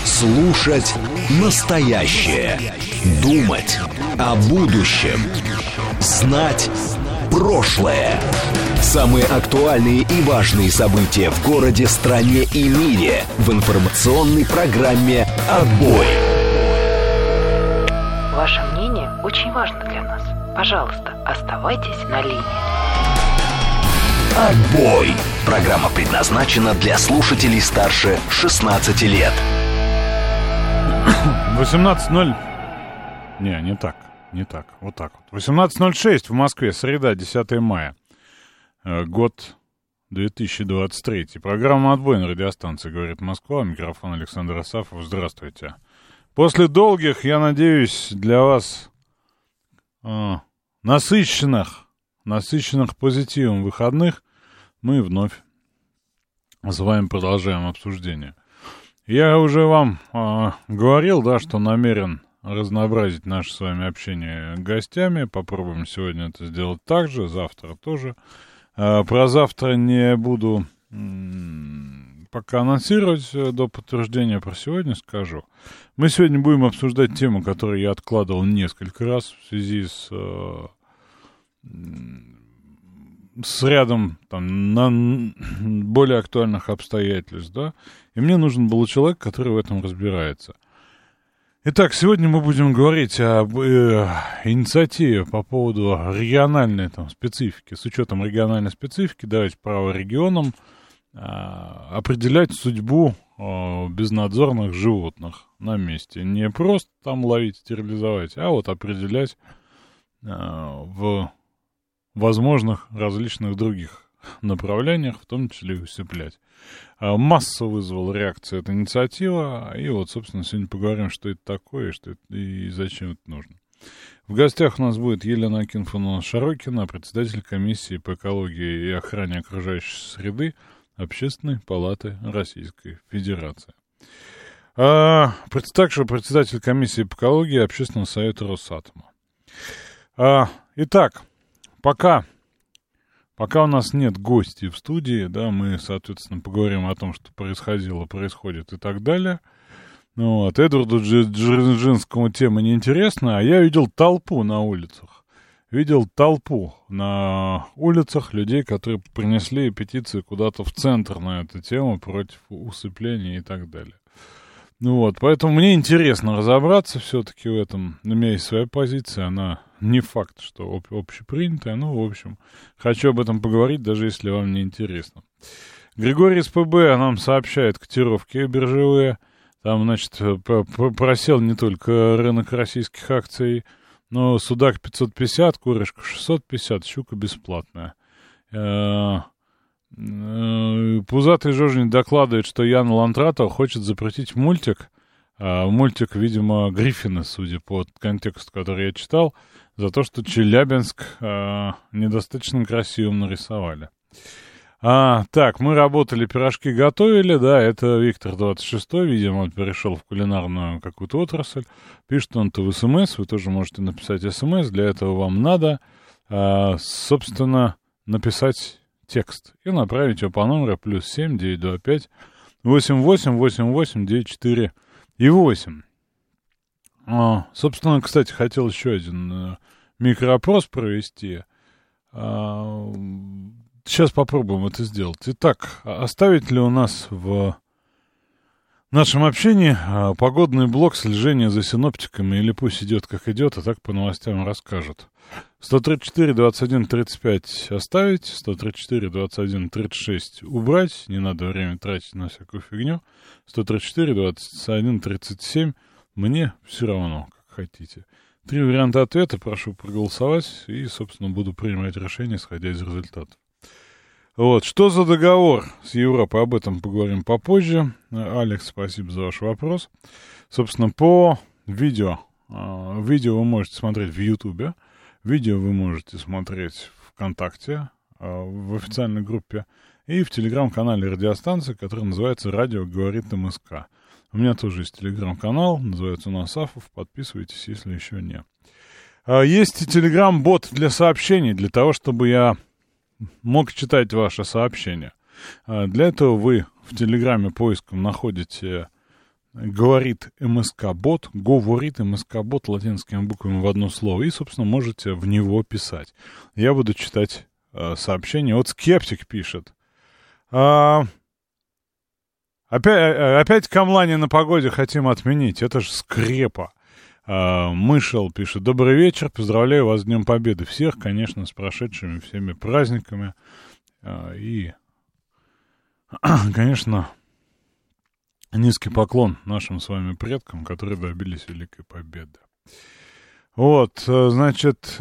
Слушать настоящее. Думать о будущем. Знать прошлое. Самые актуальные и важные события в городе, стране и мире в информационной программе «Отбой». Ваше мнение очень важно для нас. Пожалуйста, оставайтесь на линии. «Отбой». Программа предназначена для слушателей старше 16 лет. 18:0. Не так. Вот так вот. 18:06 в Москве, среда, 10 мая. Год 2023. Программа «Отбой» на радиостанции «Говорит Москва». Микрофон Александр Асафов. Здравствуйте. После долгих, я надеюсь, для вас насыщенных позитивом выходных мы вновь с вами продолжаем обсуждение. Я уже вам говорил, да, что намерен разнообразить наше с вами общение гостями. Попробуем сегодня это сделать так же, завтра тоже. Про завтра не буду пока анонсировать до подтверждения, про сегодня скажу. Мы сегодня будем обсуждать тему, которую я откладывал несколько раз в связи с рядом там, более актуальных обстоятельств, да, и мне нужен был человек, который в этом разбирается. Итак, сегодня мы будем говорить об инициативе по поводу региональной там специфики. С учетом региональной специфики давать право регионам определять судьбу безнадзорных животных на месте. Не просто там ловить, стерилизовать, а вот определять в возможных различных других направлениях, в том числе и усыплять. Масса вызвала реакция эта инициатива, и вот, собственно, сегодня поговорим, что это такое, и зачем это нужно. В гостях у нас будет Елена Акинфовна-Шарокина, председатель комиссии по экологии и охране окружающей среды Общественной палаты Российской Федерации. Также председатель комиссии по экологии Общественного совета Росатома. Итак, Пока у нас нет гостей в студии, да, мы, соответственно, поговорим о том, что происходит и так далее. Ну, вот, Эдварду Дзержинскому тема неинтересна, а я видел толпу на улицах. Людей, которые принесли петиции куда-то в центр на эту тему против усыпления и так далее. Ну вот, поэтому мне интересно разобраться все-таки в этом. У меня есть своя позиция, она не факт, что общепринятая, но, в общем, хочу об этом поговорить, даже если вам не интересно. Григорий из ПБ нам сообщает котировки биржевые. Там, значит, просел не только рынок российских акций, но судак 550, курочка 650, щука бесплатная. Пузатый Жожин докладывает, что Яна Лантратова хочет запретить мультик. Мультик, видимо, Гриффина, судя по контексту, который я читал, за то, что Челябинск недостаточно красивым нарисовали. Так, мы работали, пирожки готовили, да, это Виктор 26-й, видимо, он перешел в кулинарную какую-то отрасль. Пишет он-то в СМС, вы тоже можете написать СМС, для этого вам надо, собственно, написать текст и направить его по номеру +7 925 88 88 94 и 8. Собственно, кстати, хотел еще один микроопрос провести. Сейчас попробуем это сделать. Итак, оставить ли у нас в нашем общении погодный блок слежения за синоптиками, или пусть идет как идет, а так по новостям расскажут. 134, 21, 35 оставить, 134, 21, 36 убрать, не надо время тратить на всякую фигню, 134, 21, 37 мне все равно, как хотите. 3 варианта ответа, прошу проголосовать, и, собственно, буду принимать решение, исходя из результатов. Вот, что за договор с Европой, об этом поговорим попозже. Алекс, спасибо за ваш вопрос. Собственно, по видео вы можете смотреть в Ютубе, видео вы можете смотреть ВКонтакте, в официальной группе, и в телеграм-канале радиостанции, который называется «Радио говорит МСК». У меня тоже есть телеграм-канал, называется он Асафов, подписывайтесь, если еще не. Есть и телеграм-бот для сообщений, для того, чтобы я мог читать ваши сообщения. Для этого вы в Телеграме поиском находите говорит МСК-бот, говорит МСК-бот латинскими буквами в одно слово, и, собственно, можете в него писать. Я буду читать сообщение. Вот Скептик пишет. Опять камлани на погоде хотим отменить. Это же скрепа. Мышел пишет. Добрый вечер. Поздравляю вас с Днем Победы. Всех, конечно, с прошедшими всеми праздниками. И, конечно, низкий поклон нашим с вами предкам, которые добились великой победы. Вот, значит,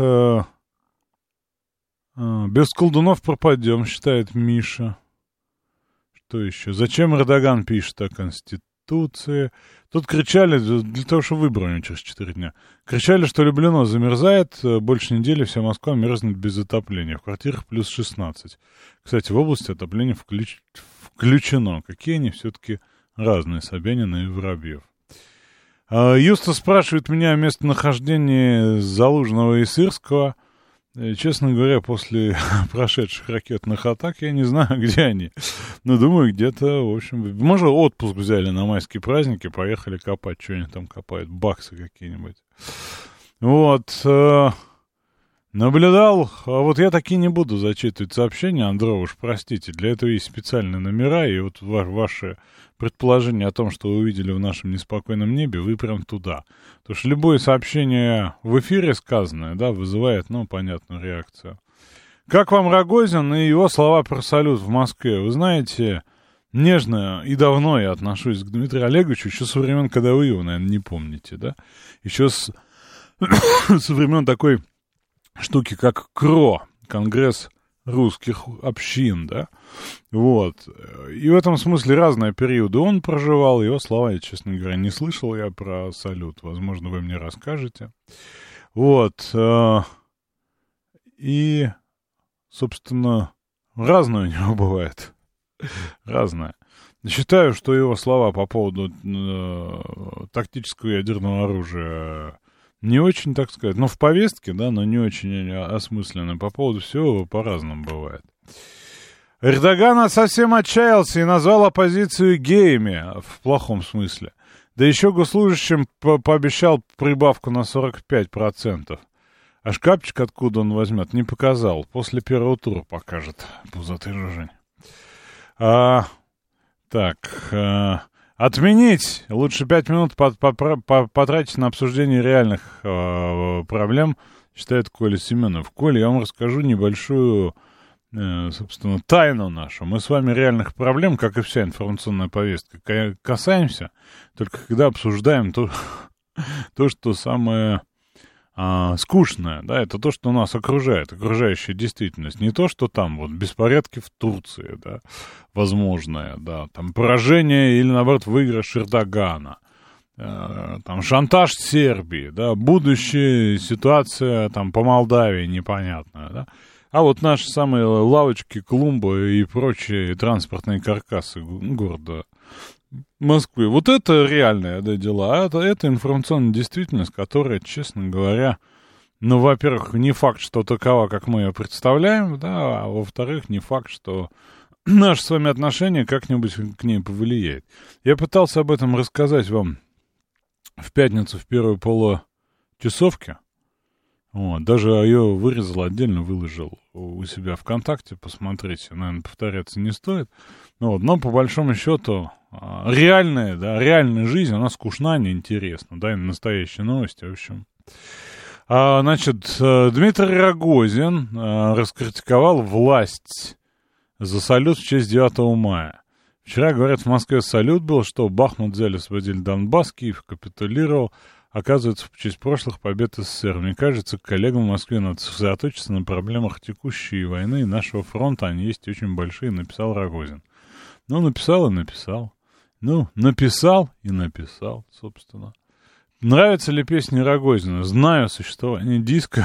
без колдунов пропадем, считает Миша. Что еще? Зачем Эрдоган пишет о Конституции? Тут кричали, для того, чтобы выбрали через 4 дня. Кричали, что Люблино замерзает, больше недели вся Москва мерзнет без отопления. В квартирах плюс 16. Кстати, в области отопление включено. Какие они все-таки разные, Собянина и Воробьев. Юста спрашивает меня о местонахождении Залужного и Сырского. Честно говоря, после прошедших ракетных атак я не знаю, где они. Но думаю, где-то, в общем... Может, отпуск взяли на майские праздники, поехали копать, что они там копают, баксы какие-нибудь. Вот. Наблюдал, а вот я таки не буду зачитывать сообщения, Андрей, уж простите, для этого есть специальные номера, и вот ваши предположения о том, что вы увидели в нашем неспокойном небе, вы прям туда. Потому что любое сообщение в эфире сказанное, да, вызывает, понятную реакцию. Как вам Рогозин и его слова про салют в Москве? Вы знаете, нежно и давно я отношусь к Дмитрию Олеговичу, еще со времен, когда вы его, наверное, не помните, да? Еще со времен такой штуки, как КРО, Конгресс русских общин, да, вот, и в этом смысле разные периоды он проживал, его слова я, честно говоря, не слышал я про салют, возможно, вы мне расскажете, вот, и, собственно, разное у него бывает, разное. Считаю, что его слова по поводу тактического ядерного оружия не очень, так сказать, в повестке, да, но не очень осмысленно. По поводу всего по-разному бывает. Эрдоган совсем отчаялся и назвал оппозицию геями, в плохом смысле. Да еще госслужащим пообещал прибавку на 45%. А шкафчик, откуда он возьмет, не показал. После первого тура покажет. Пузатый жужень. Отменить! Лучше 5 минут потратить на обсуждение реальных проблем, считает Коля Семенов. Коля, я вам расскажу небольшую, собственно, тайну нашу. Мы с вами реальных проблем, как и вся информационная повестка, касаемся, только когда обсуждаем то что самое скучное, да, это то, что нас окружает, окружающая действительность. Не то, что там вот беспорядки в Турции, да, возможное, да, там поражение или, наоборот, выигрыш Эрдогана, там шантаж Сербии, да, будущая ситуация там по Молдавии непонятная, да, а вот наши самые лавочки, клумбы и прочие транспортные каркасы города Москвы. Вот это реальные, да, дела. А это информационная действительность, которая, честно говоря, во-первых, не факт, что такова, как мы ее представляем, да, а во-вторых, не факт, что наше с вами отношение как-нибудь к ней повлияет. Я пытался об этом рассказать вам в пятницу в первой получасовке. Вот, даже ее вырезал отдельно, выложил у себя ВКонтакте, посмотрите, наверное, повторяться не стоит. Вот, но по большому счету реальная жизнь, она скучна, неинтересна, да, и настоящие новости, в общем. Значит, Дмитрий Рогозин раскритиковал власть за салют в честь 9 мая. Вчера, говорят, в Москве салют был, что Бахмут взяли, освободили Донбасс, Киев капитулировал. Оказывается, в честь прошлых побед СССР. Мне кажется, коллегам в Москве надо сосредоточиться на проблемах текущей войны и нашего фронта. Они есть очень большие, написал Рогозин. Написал и написал. Написал и написал, собственно. Нравятся ли песни Рогозина? Знаю существование диска,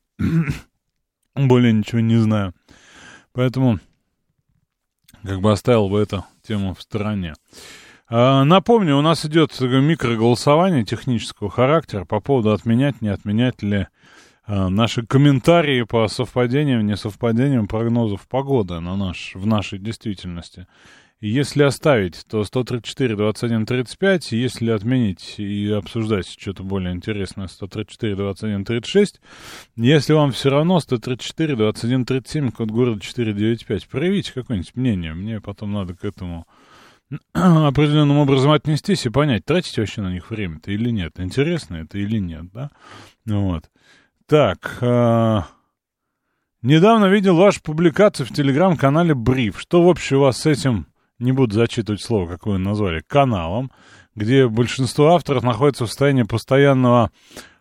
более ничего не знаю. Поэтому оставил бы эту тему в стороне. Напомню, у нас идет микроголосование технического характера по поводу отменять, не отменять ли наши комментарии по совпадениям, несовпадениям прогнозов погоды в нашей действительности. Если оставить, то 134, 21, 35. Если отменить и обсуждать что-то более интересное, 134, 21, 36. Если вам все равно, 134, 21, 37, код города 495. Проявите какое-нибудь мнение. Мне потом надо к этому определенным образом отнестись и понять, тратите вообще на них время-то или нет. Интересно это или нет, да? Вот. Так, недавно видел вашу публикацию в телеграм-канале Бриф. Что в общем у вас с этим, не буду зачитывать слово, какое вы назвали, каналом, где большинство авторов находится в состоянии постоянного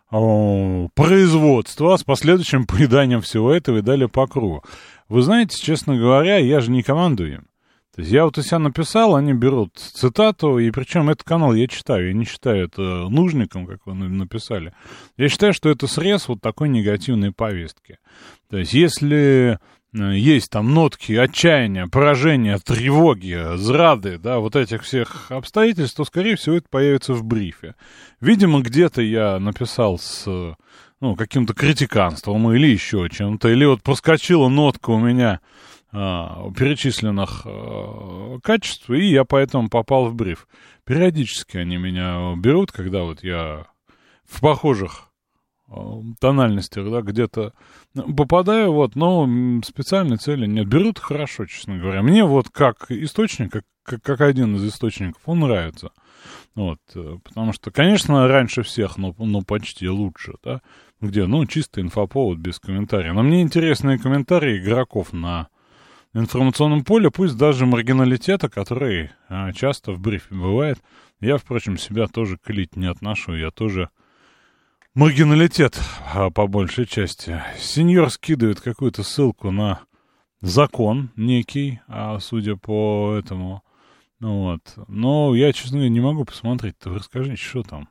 производства с последующим поеданием всего этого и далее по кругу. Вы знаете, честно говоря, я же не командую им. То есть я вот у себя написал, они берут цитату, и причем этот канал я читаю, я не считаю это нужником, как вы написали. Я считаю, что это срез вот такой негативной повестки. То есть если есть там нотки отчаяния, поражения, тревоги, зрады, да, вот этих всех обстоятельств, то, скорее всего, это появится в брифе. Видимо, где-то я написал с каким-то критиканством или еще чем-то, или вот проскочила нотка у меня перечисленных качеств, и я поэтому попал в бриф. Периодически они меня берут, когда вот я в похожих тональностях, да, где-то попадаю, вот, но специальной цели нет. Берут хорошо, честно говоря. Мне вот как источник, как один из источников, он нравится. Вот, потому что, конечно, раньше всех, но почти лучше, да, где, чисто инфоповод без комментариев. Но мне интересны комментарии игроков на информационном поле, пусть даже маргиналитета, который часто в брифе бывает. Я, впрочем, себя тоже к элите не отношу, я тоже маргиналитет по большей части. Сеньор скидывает какую-то ссылку на закон некий, судя по этому. Вот. Но я, честно говоря, не могу посмотреть. Вы расскажите, что там?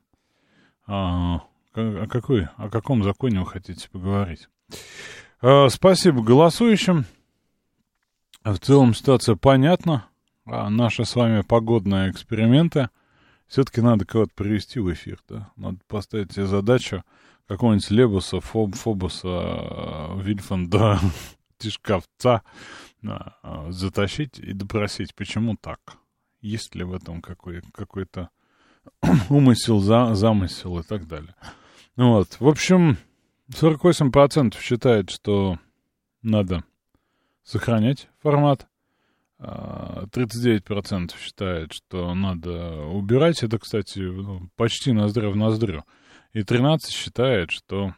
О каком законе вы хотите поговорить? Спасибо голосующим. В целом ситуация понятна. Наши с вами погодные эксперименты. Все-таки надо кого-то привести в эфир, да? Надо поставить себе задачу какого-нибудь Лебуса, Фобуса, Вильфанда, Тишковца затащить и допросить, почему так? Есть ли в этом какой-то умысел, замысел и так далее. Вот. В общем, 48% считает, что надо сохранять формат. 39% считает, что надо убирать. Это, кстати, почти ноздря в ноздрю. И 13% считает, что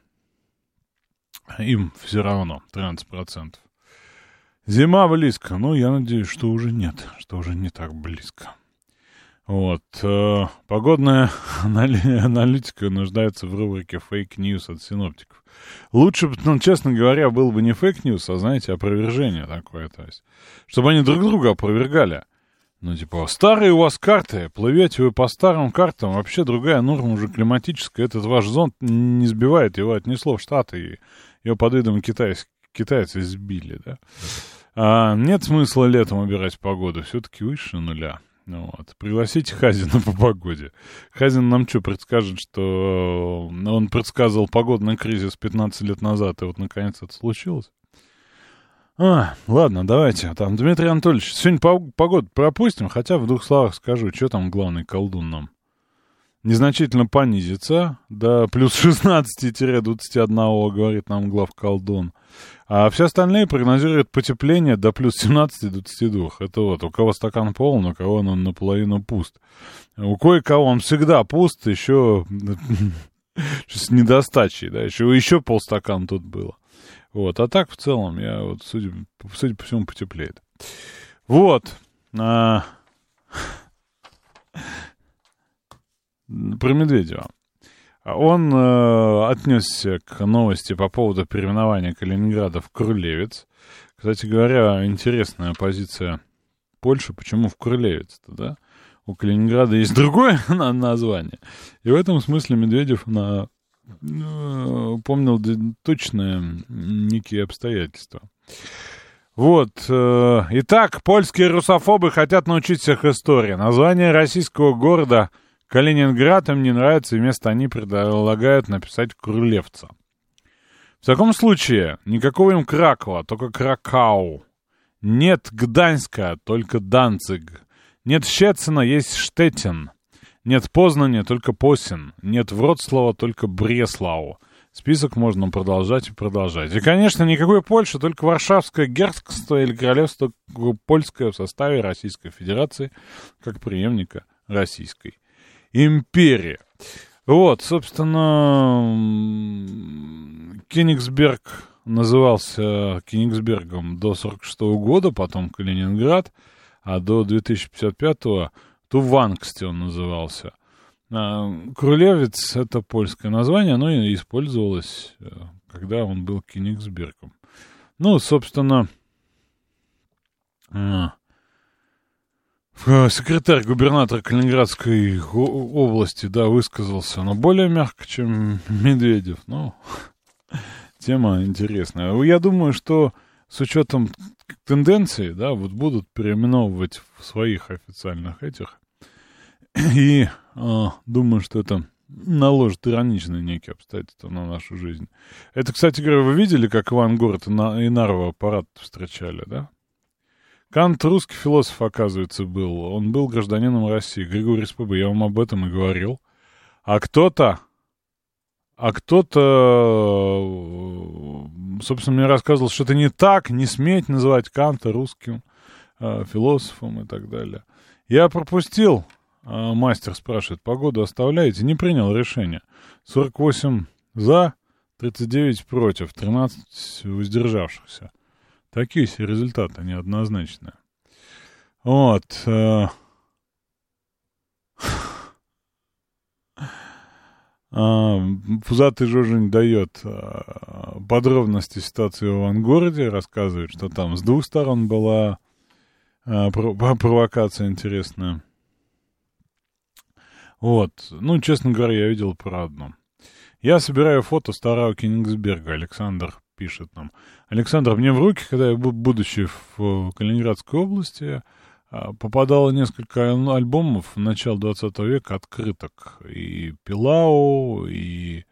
им все равно. 13%. Зима близко. Я надеюсь, что уже нет. Что уже не так близко. Вот. Погодная аналитика нуждается в рубрике «Фейк Ньюс» от синоптиков. Лучше, честно говоря, был бы не фейк ньюс, а, знаете, опровержение такое. То есть, чтобы они друг друга опровергали. Старые у вас карты, плывете вы по старым картам, вообще другая норма уже климатическая. Этот ваш зонд не сбивает, его отнесло в Штаты, и его под видом китайцы сбили, да. Нет смысла летом убирать погоду, все-таки выше нуля. Вот. Пригласите Хазина по погоде. Хазин нам что, предскажет, что он предсказывал погодный кризис 15 лет назад, и вот наконец это случилось? Ладно, давайте. Там, Дмитрий Анатольевич, сегодня погоду пропустим, хотя в двух словах скажу, что там главный колдун нам. Незначительно понизится до плюс 16-21, говорит нам главколдун. А все остальные прогнозируют потепление до плюс 17-22. Это вот, у кого стакан полон, у кого он наполовину пуст. У кое-кого он всегда пуст, еще с недостачей, да, еще полстакана тут было. Вот, а так в целом, судя по всему, потеплеет. Вот. Про Медведева. Он отнесся к новости по поводу переименования Калининграда в Крулевец. Кстати говоря, интересная позиция Польши. Почему в Крулевец-то, да? У Калининграда есть другое название. И в этом смысле Медведев помнил точные некие обстоятельства. Вот. Итак, польские русофобы хотят научить всех истории. Название российского города Калининград им не нравится, и вместо они предлагают написать Крулевца. В таком случае никакого им Кракова, только Кракау. Нет Гданьска, только Данциг. Нет Щецина, есть Штеттин. Нет Познания, только Посин. Нет Вроцлава, только Бреслау. Список можно продолжать и продолжать. И, конечно, никакой Польши, только Варшавское герцогство или королевство польское в составе Российской Федерации, как преемника Российской империи. Вот, собственно, Кёнигсберг назывался Кёнигсбергом до 1946 года, потом Калининград, а до 2055-го Тувангсте он назывался. Крулевец — это польское название, оно и использовалось, когда он был Кёнигсбергом. Ну, собственно, секретарь губернатора Калининградской области, да, высказался, но более мягко, чем Медведев. Ну, тема интересная. Я думаю, что с учетом тенденции, да, вот будут переименовывать в своих официальных этих. И думаю, что это наложит ироничные некие обстоятельства на нашу жизнь. Это, кстати говоря, вы видели, как Ивангород и Нарва аппарат встречали, да? Кант русский философ, оказывается, был. Он был гражданином России. Григорий Спыба, я вам об этом и говорил. А кто-то, собственно, мне рассказывал, что это не так, не сметь называть Канта русским философом и так далее. Я пропустил, мастер спрашивает, погоду оставляете? Не принял решение. 48 за, 39 против, 13 воздержавшихся. Такие все результаты неоднозначные. Вот. Пузатый Жожень дает подробности ситуации в Ивангороде, рассказывает, что там с двух сторон была провокация интересная. Вот. Ну, честно говоря, я видел про одно. Я собираю фото старого Кёнигсберга, Александр пишет нам. Александр, мне в руки, когда я, будучи в Калининградской области, попадало несколько альбомов начала 20 века, открыток. И Пилау, и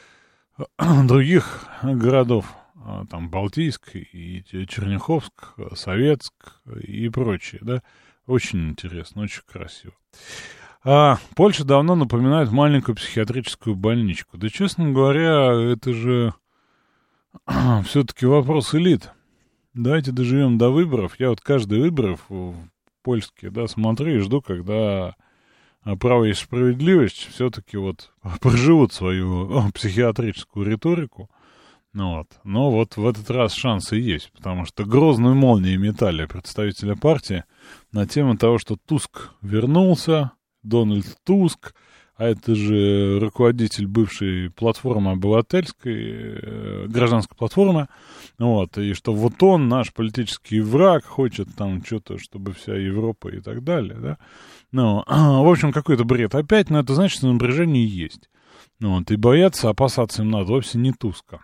других городов, там, Балтийск, и Черняховск, Советск и прочие, да. Очень интересно, очень красиво. Польша давно напоминает маленькую психиатрическую больничку. Да, честно говоря, это же все-таки вопрос элит. Давайте доживем до выборов. Я вот каждый выборов польские, да, смотрю и жду, когда право и справедливость все-таки вот проживут свою психиатрическую риторику. Ну вот. Но вот в этот раз шансы есть, потому что грозную молнию метали представителя партии на тему того, что Туск вернулся, Дональд Туск, а это же руководитель бывшей платформы обывательской, гражданской платформы, вот, и что вот он, наш политический враг, хочет там что-то, чтобы вся Европа и так далее, да. Ну, в общем, какой-то бред опять, но это значит, что напряжение есть. Вот, и бояться, опасаться им надо вовсе не Туска.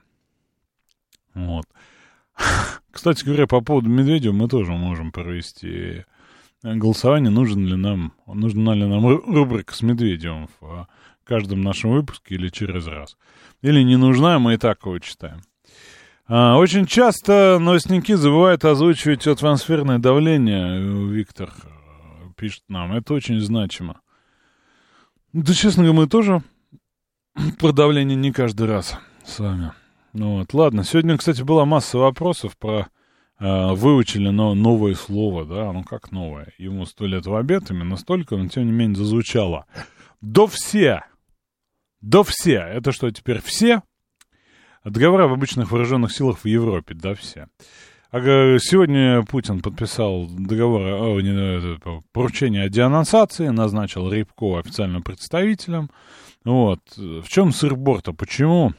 Вот. Кстати говоря, по поводу Медведева мы тоже можем провести голосование, нужна ли нам рубрика с Медведевым в каждом нашем выпуске или через раз. Или не нужна, мы и так его читаем. Очень часто новостники забывают озвучивать трансферное давление. Виктор пишет нам, это очень значимо. Да, честно говоря, мы тоже про давление не каждый раз с вами. Ну вот, ладно, сегодня, кстати, была масса вопросов про выучили новое слово, да, ну как новое, ему 100 лет в обед, именно столько, но тем не менее зазвучало. До все, это что, теперь все? Договора об обычных вооруженных силах в Европе, да, все. Сегодня Путин подписал договор, поручение о денонсации, назначил Рябкова официальным представителем. Вот, в чем сыр-бор-то, почему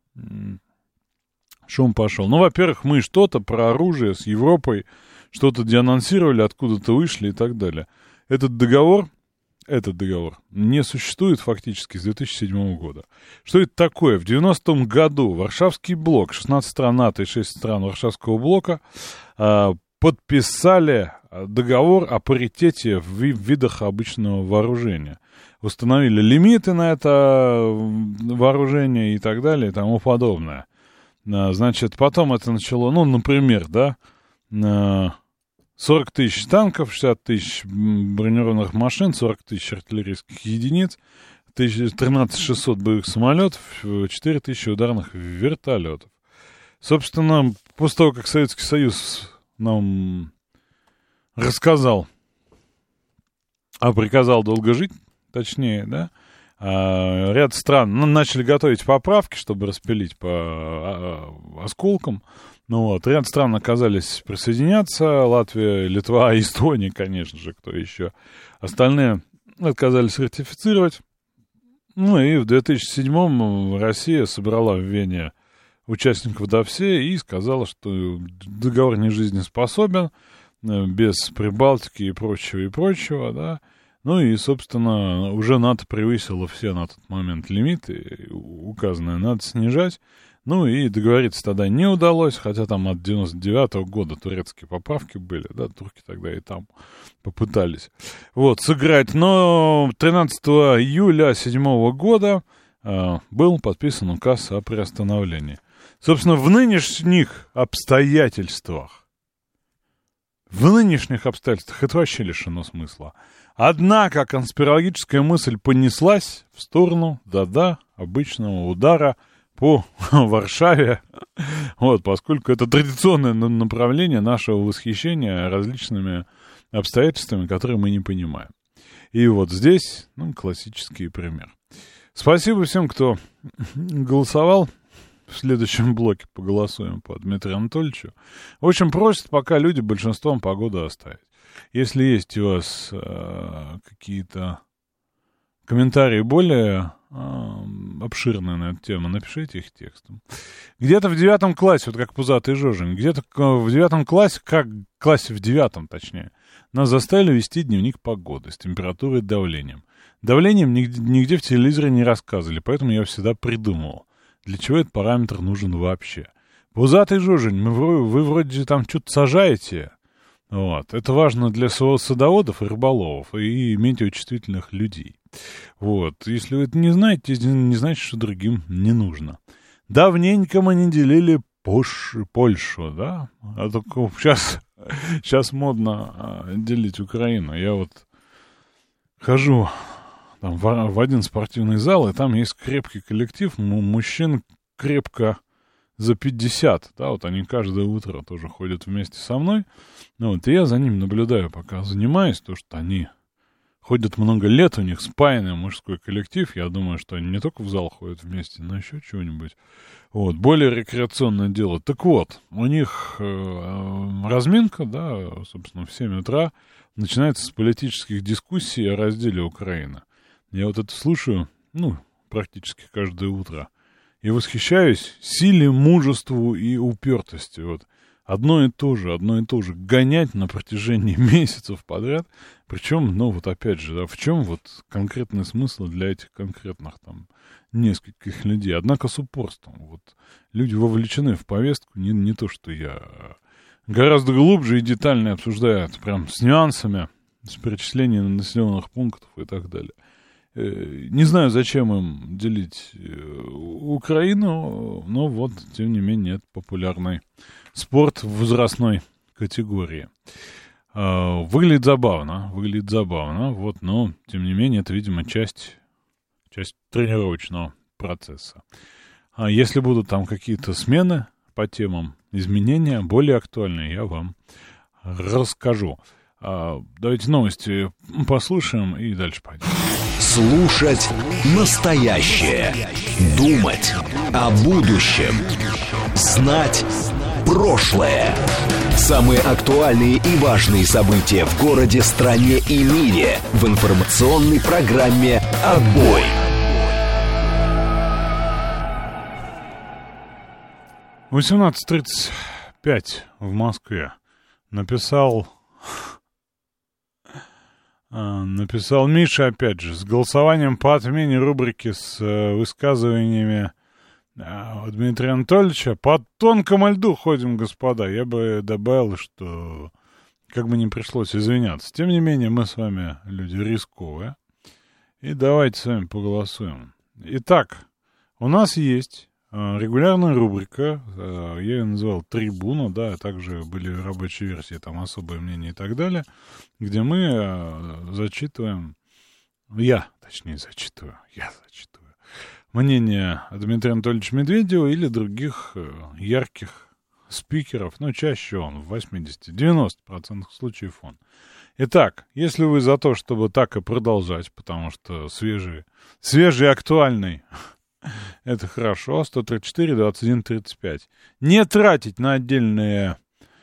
шум пошел? Ну, во-первых, мы что-то про оружие с Европой, что-то деанонсировали, откуда-то вышли и так далее. Этот договор не существует фактически с 2007 года. Что это такое? В 90-м году Варшавский блок, 16 стран НАТО и 6 стран Варшавского блока подписали договор о паритете в видах обычного вооружения. Установили лимиты на это вооружение и так далее и тому подобное. Значит, потом это начало, ну, например, да, 40 тысяч танков, 60 тысяч бронированных машин, 40 тысяч артиллерийских единиц, 13 600 боевых самолетов, 4 тысячи ударных вертолетов. Собственно, после того, как Советский Союз нам рассказал, приказал долго жить, точнее, да, ряд стран начали готовить поправки, чтобы распилить по осколкам. Ряд стран оказались присоединяться. Латвия, Литва, Эстония, конечно же, кто еще. Остальные отказались ратифицировать. И в 2007-м Россия собрала в Вене участников ДОВСЕ и сказала, что договор не жизнеспособен, без Прибалтики и прочего, да. И, собственно, уже НАТО превысило все на тот момент лимиты, указанные, надо снижать. И договориться тогда не удалось, хотя там от 99-го года турецкие поправки были, да, турки тогда и там попытались сыграть. Но 13 июля 2007 года был подписан указ о приостановлении. Собственно, в нынешних обстоятельствах это вообще лишено смысла. Однако конспирологическая мысль понеслась в сторону, обычного удара по Варшаве, поскольку это традиционное направление нашего восхищения различными обстоятельствами, которые мы не понимаем. И здесь, классический пример. Спасибо всем, кто голосовал. В следующем блоке поголосуем по Дмитрию Анатольевичу. Очень просят пока люди большинством погоду оставить. Если есть у вас какие-то комментарии более обширные на эту тему, напишите их текстом. Где-то в 9 классе, как пузатый Жожин, где-то в 9 классе, в 9 точнее, нас заставили вести дневник погоды с температурой и давлением. Давлением нигде в телевизоре не рассказывали, поэтому я всегда придумывал, для чего этот параметр нужен вообще. Пузатый Жожин, вы вроде там что-то сажаете. Это важно для садоводов и рыболовов, и метеочувствительных людей. Если вы это не знаете, не значит, что другим не нужно. Давненько мы не делили Польшу, да? А только сейчас модно делить Украину. Я хожу там в один спортивный зал, и там есть крепкий коллектив, мужчин крепко за 50, да, они каждое утро тоже ходят вместе со мной, и я за ним наблюдаю, пока занимаюсь, то, что они ходят много лет, у них спаянный мужской коллектив, я думаю, что они не только в зал ходят вместе, но еще чего-нибудь, более рекреационное дело. Так у них разминка, да, собственно, в 7 утра начинается с политических дискуссий о разделе Украины. Я это слушаю, практически каждое утро. И восхищаюсь силе, мужеству и упертости. Одно и то же гонять на протяжении месяцев подряд. Причем, опять же, в чем конкретный смысл для этих конкретных там нескольких людей? Однако с упорством. Люди вовлечены в повестку, не то, что я. Гораздо глубже и детально обсуждают, прям с нюансами, с перечислением населенных пунктов и так далее. Не знаю, зачем им делить Украину, но тем не менее, это популярный спорт в возрастной категории. Выглядит забавно, но, тем не менее, это, видимо, часть тренировочного процесса. Если будут там какие-то смены по темам, изменения, более актуальные, я вам расскажу. Давайте новости послушаем и дальше пойдем. Слушать настоящее. Думать о будущем. Знать прошлое. Самые актуальные и важные события в городе, стране и мире в информационной программе «Отбой». 18:35 в Москве. Написал Миша, опять же, с голосованием по отмене рубрики с высказываниями Дмитрия Анатольевича. По тонкому льду ходим, господа. Я бы добавил, что как бы не пришлось извиняться. Тем не менее, мы с вами люди рисковые. И давайте с вами поголосуем. Итак, у нас есть регулярная рубрика, я ее называл «Трибуна», да, а также были рабочие версии, там особое мнение и так далее, где мы зачитываю мнение Дмитрия Анатольевича Медведева или других ярких спикеров, но чаще он, в 80-90% случаев он. Итак, если вы за то, чтобы так и продолжать, потому что свежий и актуальный, это хорошо, 134, 21, 35. Не тратить на отдельные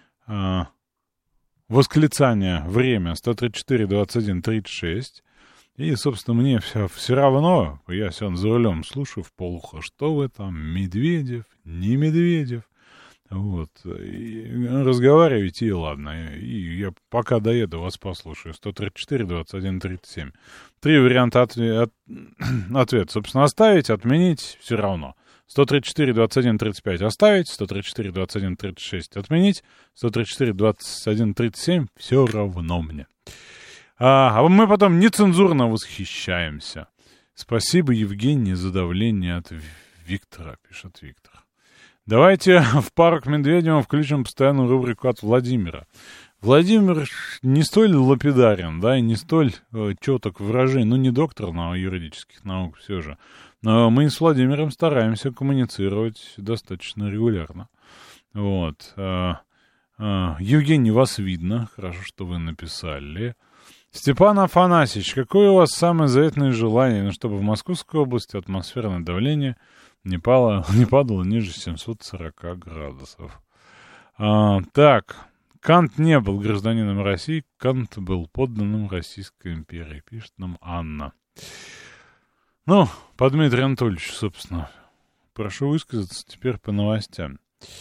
восклицания время 134, 21, 36. И, собственно, мне все равно, я сегодня за рулем слушаю вполуха, что вы там, Медведев, не Медведев. Вот, и разговаривайте, и ладно. И я пока доеду, вас послушаю. 134, 21, 37. 3 варианта ответа. Собственно, оставить, отменить, все равно. 134, 21, 35 оставить, 134, 21, 36 отменить, 134, 21, 37 все равно мне. А мы потом нецензурно восхищаемся. Спасибо, Евгений, за давление от Виктора, пишет Виктор. Давайте в пару к Медведеву включим постоянную рубрику от Владимира. Владимир не столь лапидарен, да, и не столь четок в выражении, ну, не доктор юридических наук все же. Но мы с Владимиром стараемся коммуницировать достаточно регулярно. Вот. Евгений, вас видно, хорошо, что вы написали. Степан Афанасьевич, какое у вас самое заветное желание, чтобы в Московской области атмосферное давление не падало ниже 740 градусов? Так, Кант не был гражданином России, Кант был подданным Российской империи, пишет нам Анна. Ну, по Дмитрию Анатольевичу, собственно, прошу высказаться теперь по новостям.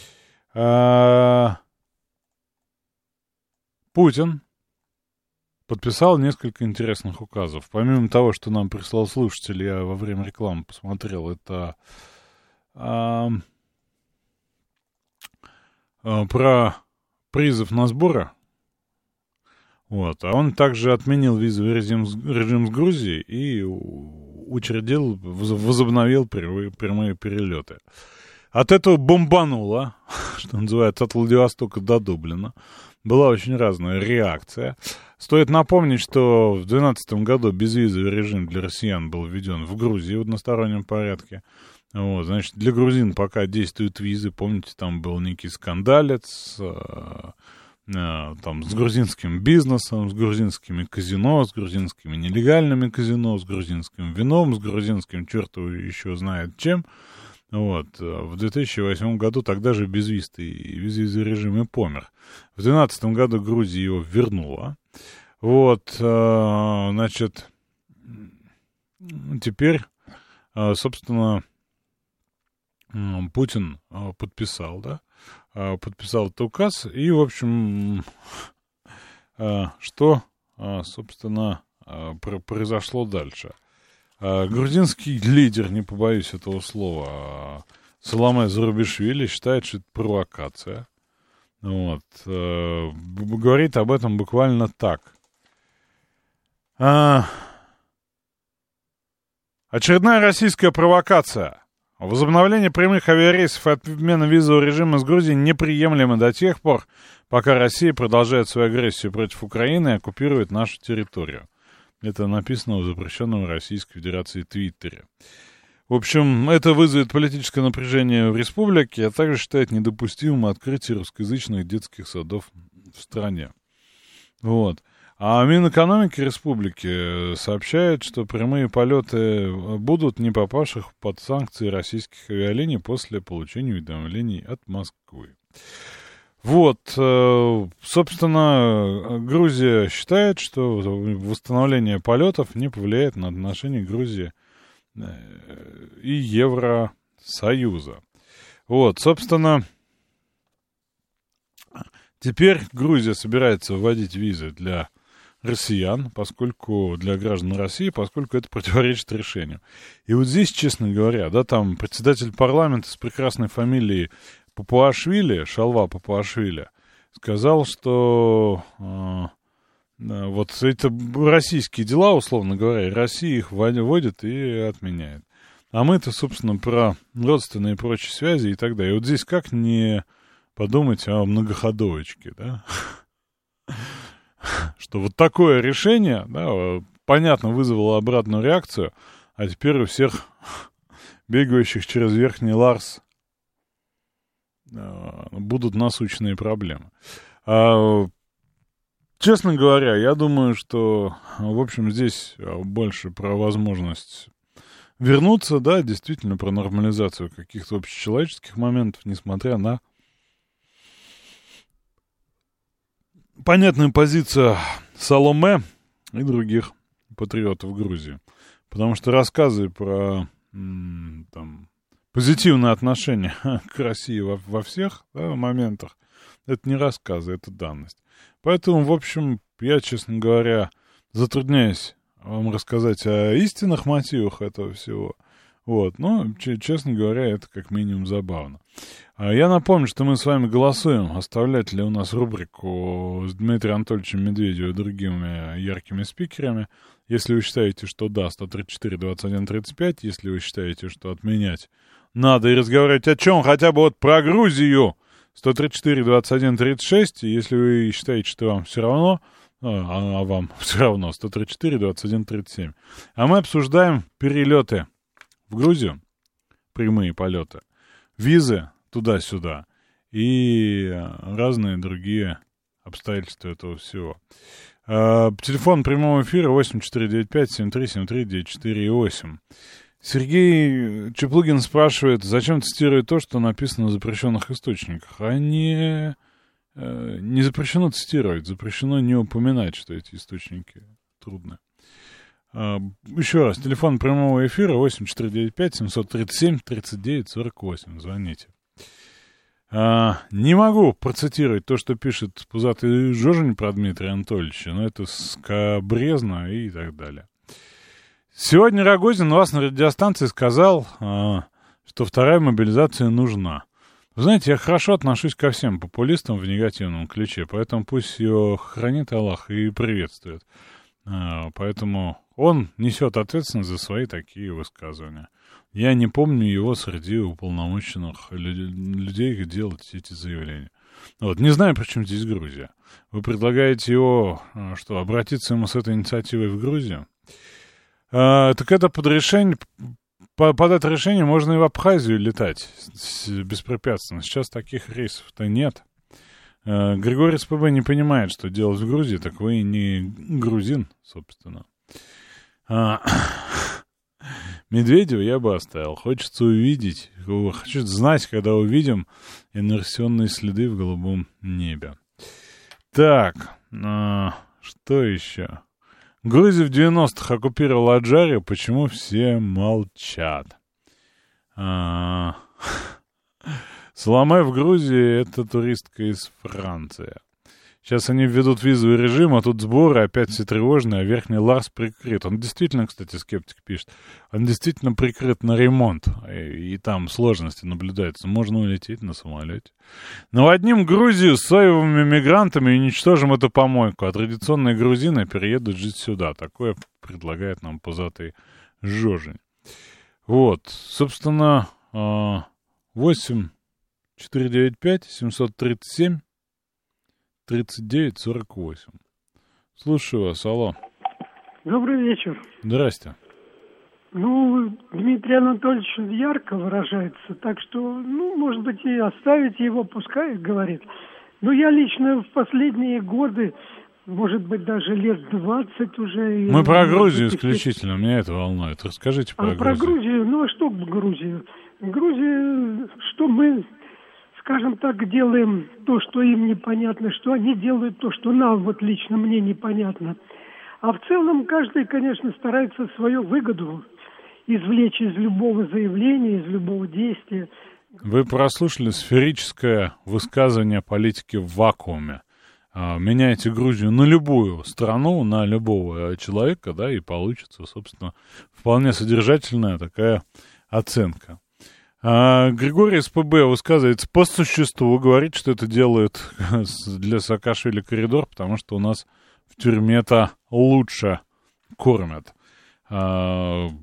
Путин подписал несколько интересных указов. Помимо того, что нам прислал слушатель, я во время рекламы посмотрел, это про призыв на сборы. Вот. А он также отменил визовый режим с Грузией и возобновил прямые перелеты. От этого бомбануло, что называется, от Владивостока до Дублина. Была очень разная реакция. Стоит напомнить, что в 2012 году безвизовый режим для россиян был введен в Грузии в одностороннем порядке. Вот, значит, для грузин пока действуют визы. Помните, там был некий скандалец там, с грузинским бизнесом, с грузинскими казино, с грузинскими нелегальными казино, с грузинским вином, с грузинским черт его еще знает чем. Вот. В 2008 году тогда же безвизовый режим и помер. В 2012 году Грузия его вернула. Вот, значит, теперь, собственно, Путин подписал, да, подписал этот указ, и, в общем, что, собственно, произошло дальше. Грузинский лидер, не побоюсь этого слова, Саломе Зурабишвили считает, что это провокация. Вот. Говорит об этом буквально так. Очередная российская провокация. Возобновление прямых авиарейсов и отмена визового режима с Грузией неприемлемо до тех пор, пока Россия продолжает свою агрессию против Украины и оккупирует нашу территорию. Это написано в запрещенном Российской Федерации Твиттере. В общем, это вызовет политическое напряжение в республике, а также считает недопустимым открытие русскоязычных детских садов в стране. Вот. А Минэкономики республики сообщает, что прямые полеты будут, не попавших под санкции российских авиалиний после получения уведомлений от Москвы. Вот, собственно, Грузия считает, что восстановление полетов не повлияет на отношения Грузии и Евросоюза. Вот, собственно, теперь Грузия собирается вводить визы для россиян, поскольку для граждан России, поскольку это противоречит решению. И вот здесь, честно говоря, да, там председатель парламента с прекрасной фамилией Папуашвили, Шалва Папуашвили, сказал, что вот это российские дела, условно говоря, и Россия их вводит и отменяет. А мы-то, собственно, про родственные и прочие связи и так далее. И вот здесь как не подумать о многоходовочке, да? Что вот такое решение, да, понятно, вызвало обратную реакцию, а теперь у всех бегающих через Верхний Ларс будут насущные проблемы. Честно говоря, я думаю, что, в общем, здесь больше про возможность вернуться, да, действительно про нормализацию каких-то общечеловеческих моментов, несмотря на понятную позицию Саломе и других патриотов Грузии. Потому что рассказы про там, позитивное отношение к России во всех, да, моментах, это не рассказы, это данность. Поэтому, в общем, я, честно говоря, затрудняюсь вам рассказать о истинных мотивах этого всего. Вот, но, честно говоря, это как минимум забавно. Я напомню, что мы с вами голосуем, оставлять ли у нас рубрику с Дмитрием Анатольевичем Медведевым и другими яркими спикерами. Если вы считаете, что да, 134-21-35, если вы считаете, что отменять надо и разговаривать о чем, хотя бы вот про Грузию, 134-21-36, если вы считаете, что вам все равно, а вам все равно, 134-21-37. А мы обсуждаем перелеты в Грузию, прямые полеты, визы туда-сюда и разные другие обстоятельства этого всего. Телефон прямого эфира 8495-7373-94-8. Сергей Чеплыгин спрашивает, зачем цитировать то, что написано в запрещенных источниках? Не запрещено цитировать, запрещено не упоминать, что эти источники трудны. Еще раз, телефон прямого эфира 8495-737-39-48. Звоните. Не могу процитировать то, что пишет пузатый Жожень про Дмитрия Анатольевича, но это скабрезно и так далее. Сегодня Рогозин у вас на радиостанции сказал, что вторая мобилизация нужна. Вы знаете, я хорошо отношусь ко всем популистам в негативном ключе, поэтому пусть ее хранит Аллах и приветствует. Поэтому он несет ответственность за свои такие высказывания. Я не помню его среди уполномоченных людей делать эти заявления. Вот. Не знаю, при чем здесь Грузия. Вы предлагаете его, что, обратиться ему с этой инициативой в Грузию? Так это под это решение можно и в Абхазию летать беспрепятственно. Сейчас таких рейсов-то нет. Григорий СПБ не понимает, что делать в Грузии, так вы и не грузин, собственно. Медведева я бы оставил. Хочется увидеть, хочется знать, когда увидим инверсионные следы в голубом небе. Так, что еще? Грузия в 90-х оккупировала Аджарию, почему все молчат? Саломе в Грузии — это туристка из Франции. Сейчас они введут визовый режим, а тут сборы, опять все тревожные, а Верхний Ларс прикрыт. Он действительно, кстати, скептик пишет, он действительно прикрыт на ремонт, и там сложности наблюдаются. Можно улететь на самолете. Наводним Грузию соевыми мигрантами и уничтожим эту помойку, а традиционные грузины переедут жить сюда. Такое предлагает нам пузатый Жожень. Вот, собственно, 8-495-737 39-48. Слушаю вас, алло. Добрый вечер. Здрасте. Ну, Дмитрий Анатольевич ярко выражается, так что, может быть, и оставите его, пускай говорит. Но я лично в последние годы, может быть, даже лет 20 уже... Мы про Грузию исключительно, меня это волнует. Расскажите про Грузию. Про Грузию? А что Грузию? Грузия, что мы... скажем так, делаем то, что им непонятно, что они делают то, что нам, вот лично мне непонятно. А в целом каждый, конечно, старается свою выгоду извлечь из любого заявления, из любого действия. Вы прослушали сферическое высказывание политики в вакууме. Меняйте Грузию на любую страну, на любого человека, да, и получится, собственно, вполне содержательная такая оценка. Григорий СПБ высказывается по существу, говорит, что это делает для Саакашвили коридор, потому что у нас в тюрьме-то лучше кормят.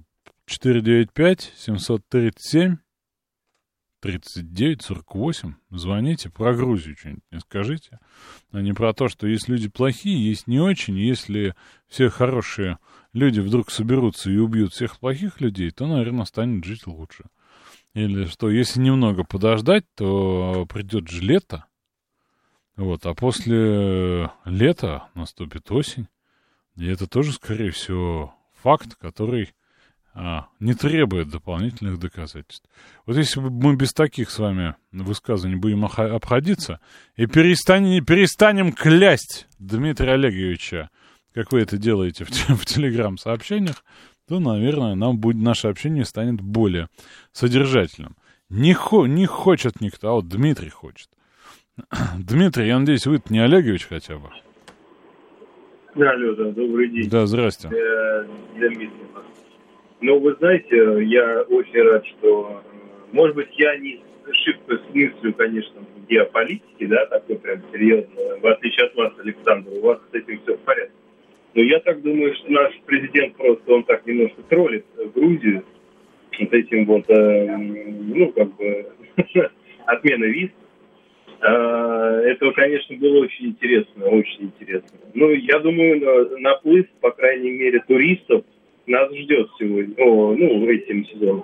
495-737-39-48. Звоните, про Грузию что-нибудь не скажите. А не про то, что есть люди плохие, есть не очень. Если все хорошие люди вдруг соберутся и убьют всех плохих людей, то, наверное, станет жить лучше. Или что, если немного подождать, то придет же лето. Вот, а после лета наступит осень. И это тоже, скорее всего, факт, который не требует дополнительных доказательств. Вот если мы без таких с вами высказываний будем обходиться и перестанем клясть Дмитрия Олеговича, как вы это делаете в телеграм-сообщениях, то, наверное, наше общение станет более содержательным. Не хочет никто, а вот Дмитрий хочет. Дмитрий, я надеюсь, вы-то не Олегович хотя бы? Да, алло, да, добрый день. Да, здрасте. Дмитрий. Ну, вы знаете, я очень рад, что, может быть, я не шибко с мыслью, конечно, геополитики, да, такой прям серьезно, в отличие от вас, Александр, у вас с этим все в порядке. Но я так думаю, что наш президент просто, он так немножко троллит Грузию вот этим вот, отмена виз. Это, конечно, было очень интересно, очень интересно. Ну, я думаю, наплыв, по крайней мере, туристов нас ждет сегодня, этим сезоном.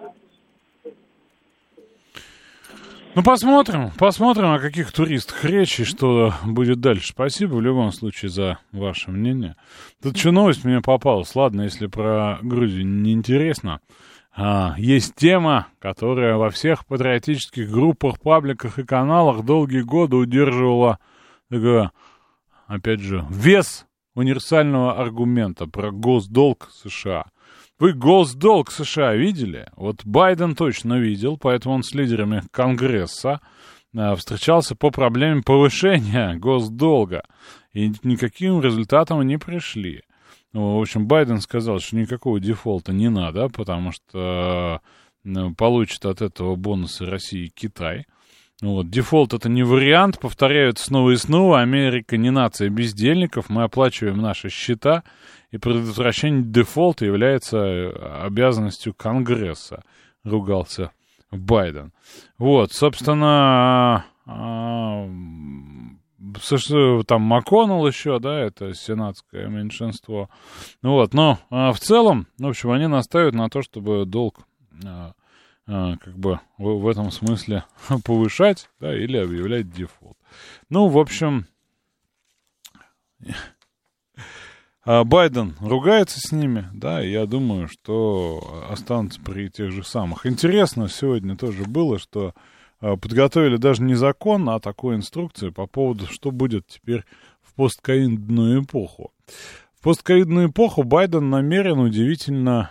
Ну, посмотрим, о каких туристах речь и что будет дальше. Спасибо в любом случае за ваше мнение. Тут что новость мне попалась. Ладно, если про Грузию не интересно. Есть тема, которая во всех патриотических группах, пабликах и каналах долгие годы удерживала, опять же, вес универсального аргумента про госдолг США. Вы госдолг США видели? Вот Байден точно видел, поэтому он с лидерами Конгресса встречался по проблеме повышения госдолга. И никаким результатом не пришли. В общем, Байден сказал, что никакого дефолта не надо, потому что получит от этого бонусы Россия и Китай. Вот. Дефолт — это не вариант, повторяют снова и снова. Америка не нация бездельников, мы оплачиваем наши счета, и предотвращение дефолта является обязанностью Конгресса, ругался Байден. Вот, собственно, там МакКоннелл еще, да, это сенатское меньшинство. Вот, но в целом, в общем, они настаивают на то, чтобы долг как бы в этом смысле повышать, да, или объявлять дефолт. Ну, в общем, Байден ругается с ними, да, и я думаю, что останутся при тех же самых. Интересно сегодня тоже было, что подготовили даже не закон, а такую инструкцию по поводу, что будет теперь в постковидную эпоху. В постковидную эпоху Байден намерен удивительно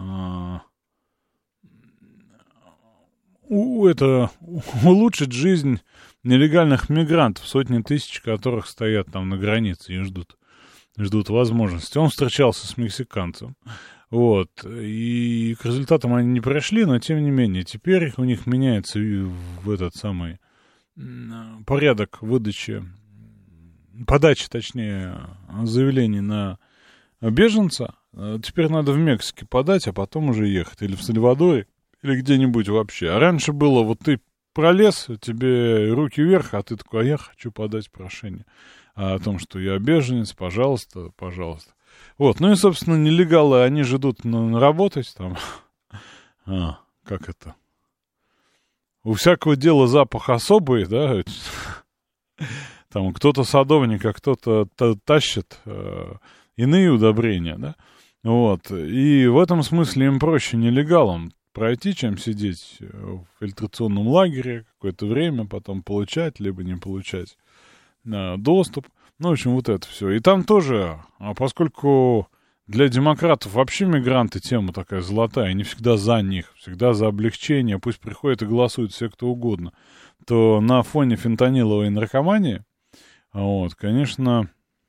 улучшить жизнь нелегальных мигрантов, сотни тысяч которых стоят там на границе и ждут возможности. Он встречался с мексиканцем, вот, и к результатам они не пришли, но тем не менее, теперь у них меняется в этот самый порядок подачи, точнее, заявлений на беженца. Теперь надо в Мексике подать, а потом уже ехать, или в Сальвадоре, или где-нибудь вообще. А раньше было, вот ты пролез, тебе руки вверх, а ты такой, а я хочу подать прошение о том, что я беженец, пожалуйста, пожалуйста. Вот, ну и, собственно, нелегалы, они же идут работать там. Как это? У всякого дела запах особый, да? Там кто-то садовник, а кто-то тащит иные удобрения, да? Вот, и в этом смысле им проще нелегалам пройти, чем сидеть в фильтрационном лагере какое-то время, потом получать, либо не получать доступ. Ну, в общем, вот это все. И там тоже, поскольку для демократов вообще мигранты тема такая золотая, не всегда за них, всегда за облегчение, пусть приходят и голосуют все, кто угодно, то на фоне фентаниловой наркомании, вот, конечно,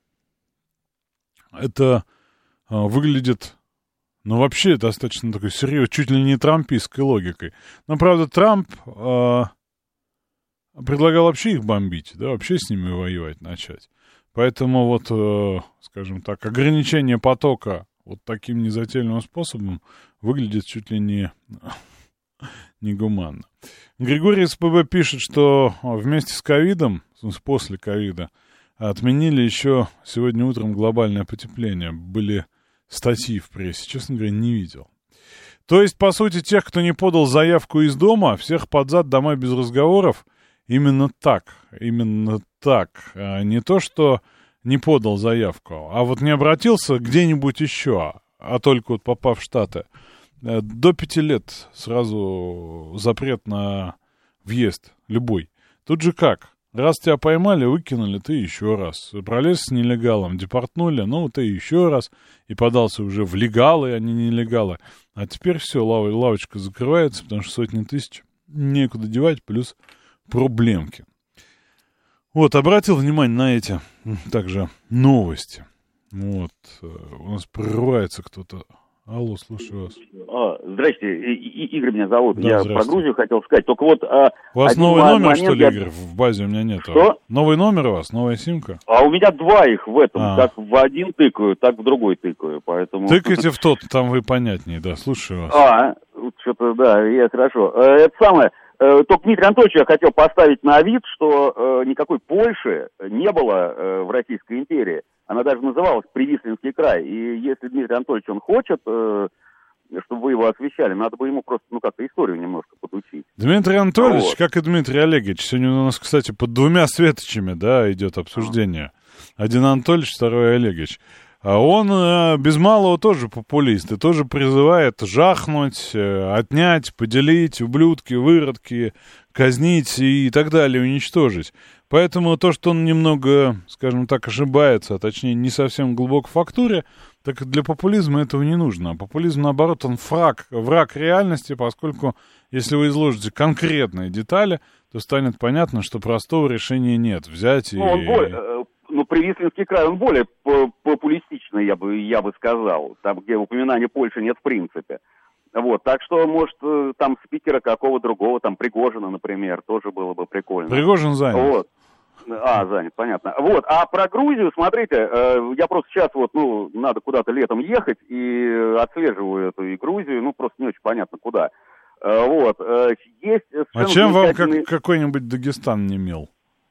это выглядит, ну, вообще достаточно такой серьезной, чуть ли не трампистской логикой. Но, правда, Трамп предлагал вообще их бомбить, да, вообще с ними воевать начать. Поэтому вот, скажем так, ограничение потока вот таким незатейливым способом выглядит чуть ли не негуманно. Григорий СПБ пишет, что вместе с ковидом, после ковида, отменили еще сегодня утром глобальное потепление. Были статьи в прессе, честно говоря, не видел. То есть, по сути, тех, кто не подал заявку из дома, всех под зад домой без разговоров, именно так. Не то, что не подал заявку, а вот не обратился где-нибудь еще, а только вот попав в Штаты. До 5 лет сразу запрет на въезд, любой. Тут же как? Раз тебя поймали, выкинули, ты еще раз. Пролез с нелегалом, депортнули, ну, ты еще раз. И подался уже в легалы, а не нелегалы. А теперь все, лавочка закрывается, потому что сотни тысяч некуда девать, плюс проблемки. Вот, обратил внимание на эти также новости. Вот, у нас прорывается кто-то. Алло, слушаю вас. Здрасте, Игорь меня зовут. Да, я про Грузию хотел сказать. Только вот... У вас новый номер, что ли, я... Игорь? В базе у меня нет. Что? Новый номер у вас? Новая симка? А у меня 2 их в этом. Как в один тыкаю, так в другой тыкаю. Поэтому... Тыкайте в тот, там вы понятнее, да. Слушаю вас. Что-то, да, я хорошо. Это самое... Только Дмитрий Анатольевич я хотел поставить на вид, что никакой Польши не было в Российской империи. Она даже называлась Привислинский край. И если Дмитрий Анатольевич, он хочет, чтобы вы его освещали, надо бы ему просто, как-то историю немножко подучить. Дмитрий Анатольевич, как и Дмитрий Олегович. Сегодня у нас, кстати, под 2 светочами, да, идет обсуждение. Один Анатольевич, второй Олегович. А он без малого тоже популист и тоже призывает жахнуть, отнять, поделить, ублюдки, выродки, казнить и так далее, уничтожить. Поэтому то, что он немного, скажем так, ошибается, а точнее не совсем глубоко в фактуре, так для популизма этого не нужно. А популизм, наоборот, он враг реальности, поскольку если вы изложите конкретные детали, то станет понятно, что простого решения нет. Взять и... Привислинский край, он более популистичный, я бы сказал. Там, где упоминания Польши нет в принципе. Вот, так что, может, там спикера какого другого, там Пригожина, например, тоже было бы прикольно. Пригожин занят. Вот. Занят, понятно. Вот, а про Грузию, смотрите, я просто сейчас надо куда-то летом ехать и отслеживаю эту и Грузию, просто не очень понятно куда. Вот, есть... А чем вам какой-нибудь Дагестан не мил?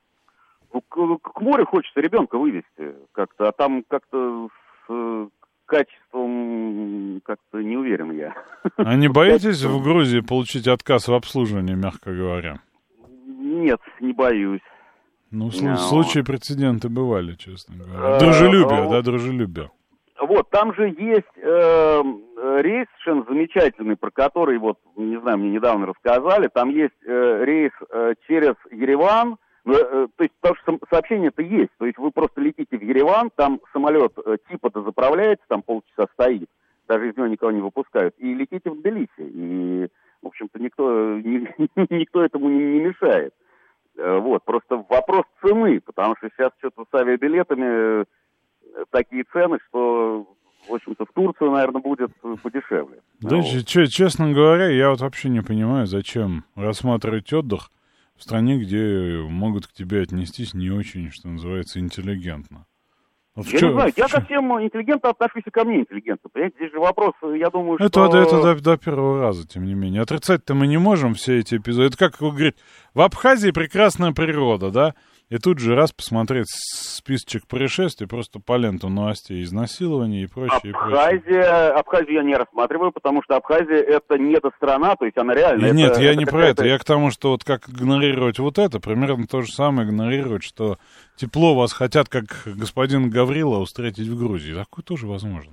К морю хочется ребенка вывезти как-то, а там как-то с качеством как-то не уверен я. А не боитесь в Грузии получить отказ в обслуживании, мягко говоря? Нет, не боюсь. Случаи, прецеденты бывали, честно говоря. Дружелюбие. Вот, там же есть рейс совершенно замечательный, про который, не знаю, мне недавно рассказали, там есть рейс через Ереван. То есть, потому что сообщение-то есть. То есть вы просто летите в Ереван, там самолет типа дозаправляется, там полчаса стоит, даже из него никого не выпускают, и летите в Тбилиси. И, в общем-то, никто этому не мешает. Вот, просто вопрос цены, потому что сейчас что-то с авиабилетами такие цены, что, в общем-то, в Турцию, наверное, будет подешевле. Да, честно говоря, я вообще не понимаю, зачем рассматривать отдых в стране, где могут к тебе отнестись не очень, что называется, интеллигентно. Я не знаю, я ко всем интеллигентно отношусь и ко мне интеллигентно. Понимаете, здесь же вопрос, я думаю, что... Это до первого раза, тем не менее. Отрицать-то мы не можем все эти эпизоды. Это как вы говорите, в Абхазии прекрасная природа, да? И тут же раз посмотреть списочек происшествий, просто по ленту новостей, изнасилований и прочее. Абхазию я не рассматриваю, потому что Абхазия это недострана, то есть она реально... Нет, я не про это, я к тому, что как игнорировать это, примерно то же самое игнорировать, что тепло вас хотят, как господин Гаврила, встретить в Грузии. Такое тоже возможно.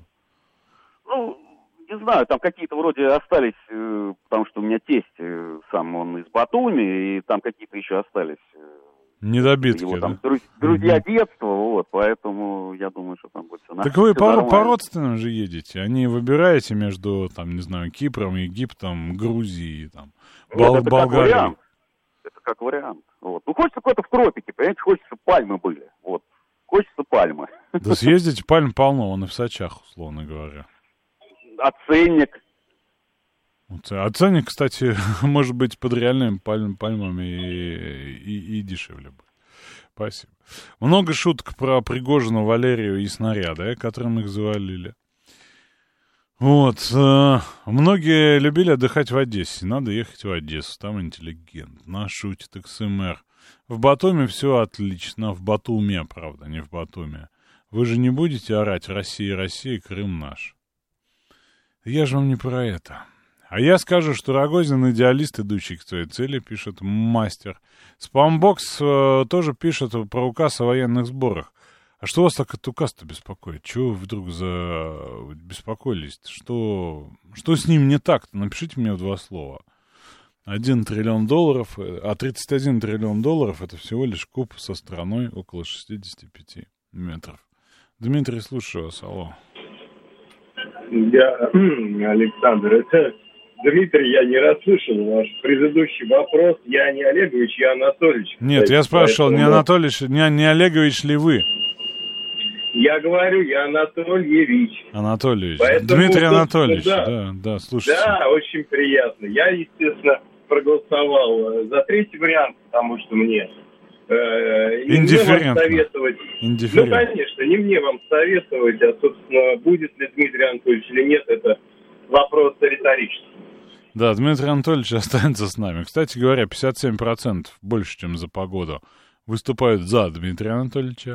Не знаю, там какие-то вроде остались, потому что у меня тесть сам, он из Батуми, и там какие-то еще остались... Недобитки, его, там, да? Друзья детства, поэтому я думаю, что там будет все нормально. Так вы по родственным же едете, а не выбираете между, там, не знаю, Кипром, Египтом, Грузией, там, Болгарией. Это как вариант. Вот. Хочется какой-то в тропике, понимаете, хочется, чтобы пальмы были. Вот. Хочется пальмы. Да съездите, пальм полно, он и в Сочах, условно говоря. А ценник? А ценник, кстати, может быть под реальными пальмами и дешевле будет. Спасибо. Много шуток про Пригожина, Валерию и снаряды, которым их завалили. Вот. Многие любили отдыхать в Одессе. Надо ехать в Одессу. Там интеллигентно. Шутит XMR. В Батуми все отлично. В Батуме, правда, не в Батуми. Вы же не будете орать «Россия, Россия, Крым наш». Я же вам не про это. А я скажу, что Рогозин идеалист, идущий к своей цели, пишет мастер. Спамбокс тоже пишет про указ о военных сборах. А что вас так этот указ-то беспокоит? Чего вы вдруг беспокоились? Что с ним не так-то? Напишите мне в 2 слова. 1 триллион долларов, а 31 триллион долларов это всего лишь куб со стороной около 65 метров. Дмитрий, слушаю вас, алло. Александр, Дмитрий, я не расслышал ваш предыдущий вопрос. Я не Олегович, я Анатольевич. Нет, я спрашивал, не Анатольевич, не Олегович ли вы? Я говорю, я Анатольевич. Анатольевич. Поэтому, Дмитрий Анатольевич, да, слушайте. Да, очень приятно. Я, естественно, проголосовал за 3-й вариант, потому что мне индифферентно. Советовать. Ну, конечно, не мне вам советовать, а, собственно, будет ли Дмитрий Анатольевич или нет, это вопрос риторический. Да, Дмитрий Анатольевич останется с нами. Кстати говоря, 57% больше, чем за погоду, выступают за Дмитрия Анатольевича.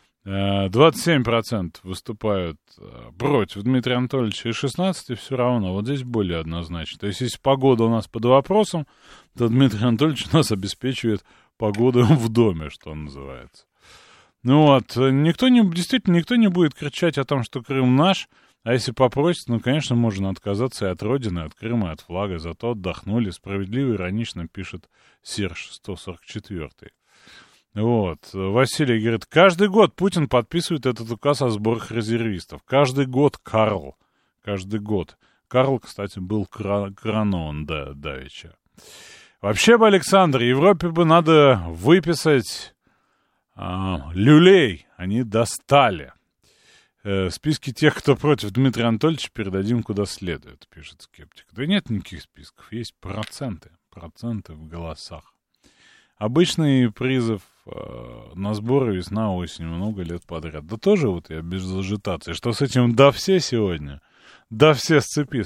27% выступают против Дмитрия Анатольевича, и 16% все равно. Вот здесь более однозначно. То есть, если погода у нас под вопросом, то Дмитрий Анатольевич у нас обеспечивает погоду в доме, что называется. Ну вот, действительно никто не будет кричать о том, что Крым наш, а если попросить, ну, конечно, можно отказаться и от Родины, от Крыма, и от флага, зато отдохнули. Справедливо, иронично пишет Серж 144. Вот. Василий говорит, каждый год Путин подписывает этот указ о сборах резервистов. Каждый год, Карл. Каждый год. Карл, кстати, был коронован давеча. Вообще бы, Александр, Европе бы надо выписать люлей. Они достали. Списки тех, кто против Дмитрия Анатольевича, передадим куда следует, пишет скептик. Да нет никаких списков, есть проценты в голосах. Обычный призыв на сборы весна-осень много лет подряд. Да тоже вот я без ажитации. Что с этим «да все» сегодня? Да все с цепи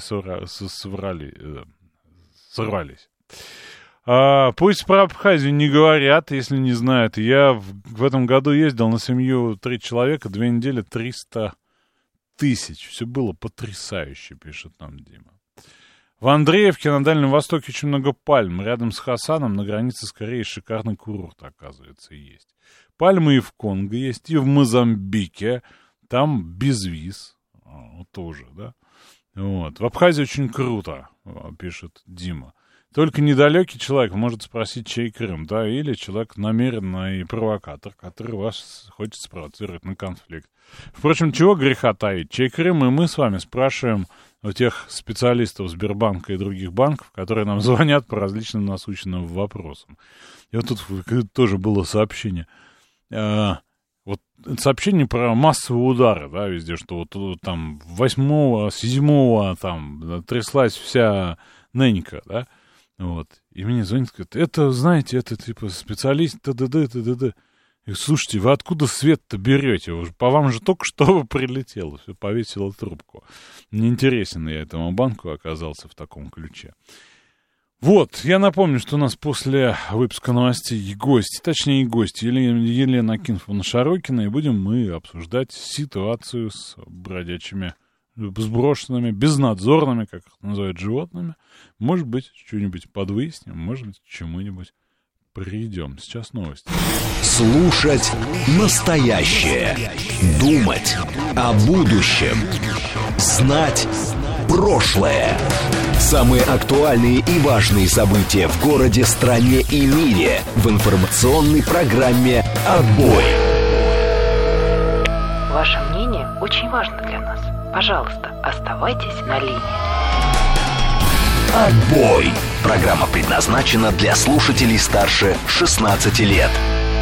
сорвались. Пусть про Абхазию не говорят, если не знают. Я в этом году ездил на семью 3 человека, 2 недели, 300 тысяч. Все было потрясающе, пишет нам Дима. В Андреевке на Дальнем Востоке очень много пальм. Рядом с Хасаном на границе с Кореей шикарный курорт, оказывается, есть. Пальмы и в Конго есть, и в Мозамбике. Там без виз. Тоже, да? Вот. В Абхазии очень круто, пишет Дима. Только недалекий человек может спросить, чей Крым, да, или человек намеренный провокатор, который вас хочет спровоцировать на конфликт. Впрочем, чего греха таить, чей Крым, и мы с вами спрашиваем у тех специалистов Сбербанка и других банков, которые нам звонят по различным насущным вопросам. И вот тут тоже было сообщение. Вот сообщение про массовые удары, да, везде, что вот там 8-го, 7-го там тряслась вся ненька, да. Вот. И мне звонит, говорит, это, знаете, это типа специалист, т.д. И слушайте, вы откуда свет-то берете? По вам же только что прилетело, все повесило трубку. Неинтересен я этому банку оказался в таком ключе. Вот, я напомню, что у нас после выпуска новостей гости, точнее гости, Елена Акинфовна-Шарокина, и будем мы обсуждать ситуацию с бродячими, сброшенными, безнадзорными, как их называют, животными. Может быть, что-нибудь подвыясним, может быть, к чему-нибудь придем. Сейчас новости. Слушать настоящее. Думать о будущем. Знать прошлое. Самые актуальные и важные события в городе, стране и мире в информационной программе «Отбой». Ваше мнение очень важно для нас. Пожалуйста, оставайтесь на линии. «Отбой». Программа предназначена для слушателей старше 16 лет.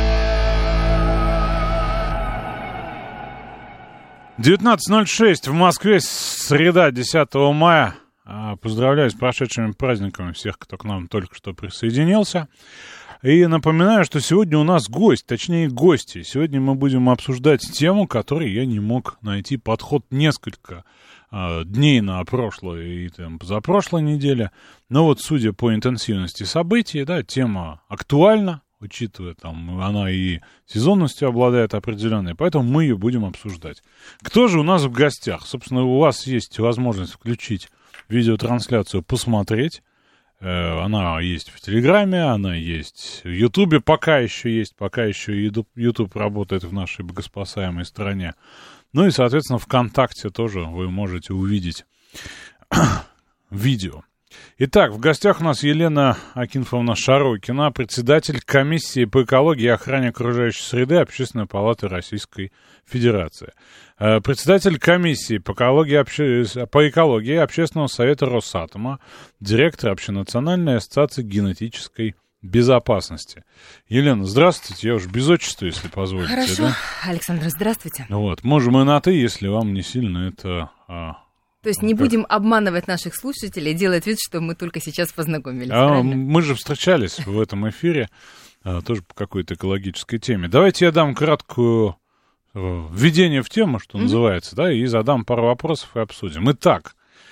19:06 в Москве, среда, 10 мая. Поздравляю с прошедшими праздниками всех, кто к нам только что присоединился. И напоминаю, что сегодня у нас гость, точнее гости. Сегодня мы будем обсуждать тему, которой я не мог найти подход несколько дней на прошлой и там, позапрошлой неделе. Но вот судя по интенсивности событий, да, тема актуальна, учитывая, там, она и сезонностью обладает определенной, поэтому мы ее будем обсуждать. Кто же у нас в гостях? Собственно, у вас есть возможность включить видеотрансляцию, посмотреть. Она есть в Телеграме, она есть в Ютубе, пока еще Ютуб работает в нашей богоспасаемой стране. Ну и, соответственно, ВКонтакте тоже вы можете увидеть видео. Итак, в гостях у нас Елена Акинфовна Шарокина, председатель комиссии по экологии и охране окружающей среды Общественной палаты Российской Федерации. Председатель комиссии по экологии Общественного совета Росатома, директор Общенациональной ассоциации генетической безопасности. Елена, здравствуйте, я уж без отчества, если позволите. Хорошо, да? Александр, здравствуйте. Вот, можем и на «ты», если вам не сильно это... То есть не будем обманывать наших слушателей, делать вид, что мы только сейчас познакомились, мы же встречались в этом эфире, тоже по какой-то экологической теме. Давайте я дам краткую введение в тему, что называется, да, и задам пару вопросов и обсудим. Итак,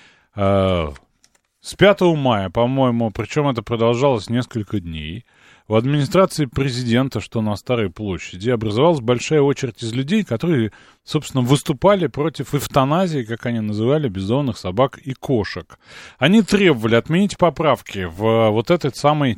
с 5 мая, по-моему, причем это продолжалось несколько дней, в администрации президента, что на Старой площади, образовалась большая очередь из людей, которые, собственно, выступали против эвтаназии, как они называли, бездомных собак и кошек. Они требовали отменить поправки в вот этот самый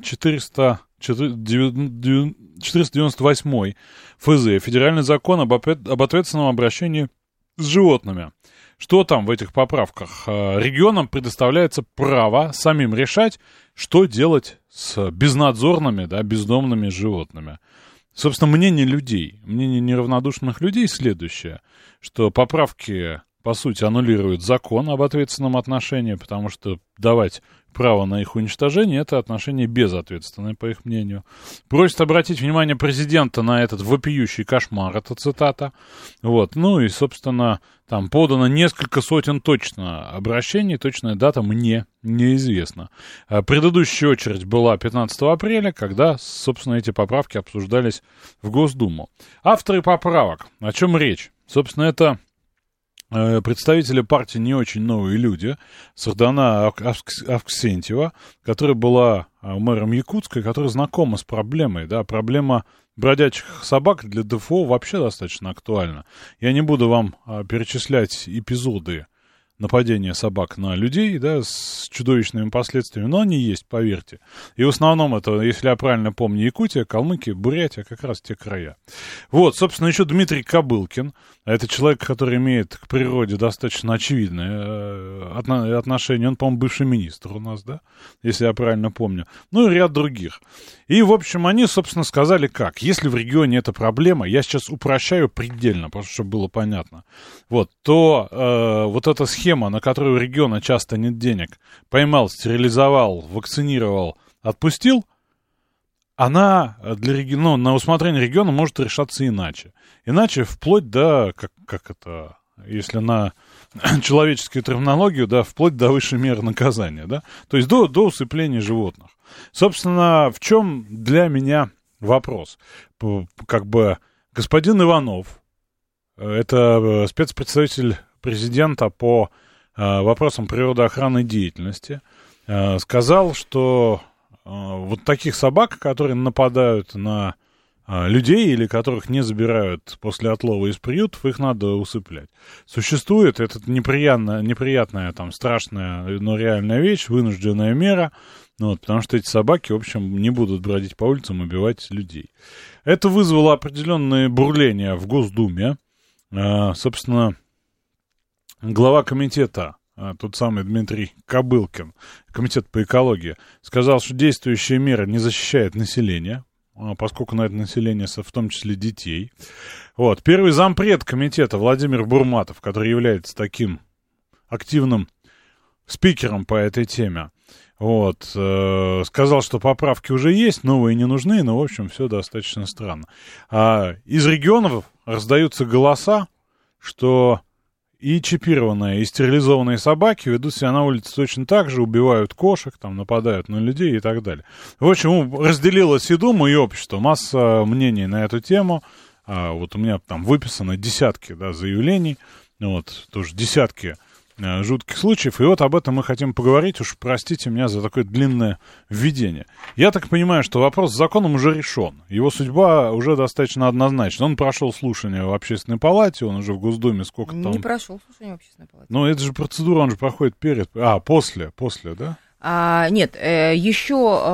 498 ФЗ, федеральный закон об ответственном обращении с животными. Что там в этих поправках? Регионам предоставляется право самим решать, что делать с безнадзорными, да, бездомными животными. Собственно, мнение людей, мнение неравнодушных людей следующее, что поправки, по сути, аннулируют закон об ответственном отношении, потому что давать право на их уничтожение — это отношение безответственное, по их мнению. Просит обратить внимание президента на этот вопиющий кошмар, это цитата. Вот. Ну и, собственно, там подано несколько сотен точно обращений, точная дата мне неизвестна. Предыдущая очередь была 15 апреля, когда, собственно, эти поправки обсуждались в Госдуму. Авторы поправок, о чем речь? Собственно, это представители партии «Не очень новые люди», Сардана Авксентьева, которая была мэром Якутска, которая знакома с проблемой, да, проблема бродячих собак для ДФО вообще достаточно актуальна. Я не буду вам перечислять эпизоды нападения собак на людей, да, с чудовищными последствиями, но они есть, поверьте. И в основном это, если я правильно помню, Якутия, Калмыкия, Бурятия, как раз те края. Вот, собственно, еще Дмитрий Кобылкин. Это человек, который имеет к природе достаточно очевидное отношение. Он, по-моему, бывший министр у нас, да, если я правильно помню. Ну и ряд других. И, в общем, они, собственно, сказали как. Если в регионе это проблема, я сейчас упрощаю предельно, потому что чтобы было понятно, вот, то вот эта схема, на которую у региона часто нет денег, поймал, стерилизовал, вакцинировал, отпустил, она для региона, на усмотрение региона может решаться иначе. Иначе вплоть до, как это, если на человеческую терминологию, да, вплоть до высшей меры наказания, да, то есть до усыпления животных. Собственно, в чем для меня вопрос? Как бы господин Иванов, это спецпредставитель президента по вопросам природоохранной деятельности, сказал, что вот таких собак, которые нападают на людей или которых не забирают после отлова из приютов, их надо усыплять. Существует эта неприятная, там, страшная, но реальная вещь, вынужденная мера, вот, потому что эти собаки, в общем, не будут бродить по улицам и убивать людей. Это вызвало определенные бурления в Госдуме. Собственно, глава комитета, тот самый Дмитрий Кобылкин, комитет по экологии, сказал, что действующая мера не защищает население, поскольку на это население в том числе детей. Вот. Первый зампред комитета Владимир Бурматов, который является таким активным спикером по этой теме, вот, сказал, что поправки уже есть, новые не нужны, но, в общем, все достаточно странно. Из регионов раздаются голоса, что и чипированные, и стерилизованные собаки ведут себя на улице точно так же, убивают кошек, там, нападают на людей и так далее. В общем, разделилось и Дума, и общество. Масса мнений на эту тему. Вот у меня там выписано десятки, да, заявлений, вот, тоже десятки жутких случаев. И вот об этом мы хотим поговорить. Уж простите меня за такое длинное введение. Я так понимаю, что вопрос с законом уже решен. Его судьба уже достаточно однозначна. Он прошел слушание в Общественной палате, он уже в Госдуме сколько-то там... Не прошел слушание в Общественной палате. Ну, это же процедура, он же проходит перед... после, да? Нет, еще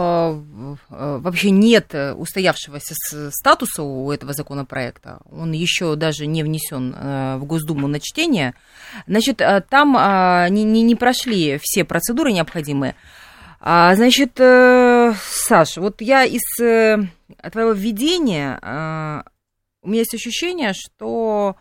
вообще нет устоявшегося статуса у этого законопроекта. Он еще даже не внесен в Госдуму на чтение. Значит, там не прошли все процедуры необходимые. Значит, Саш, вот я из твоего введения, у меня есть ощущение, что...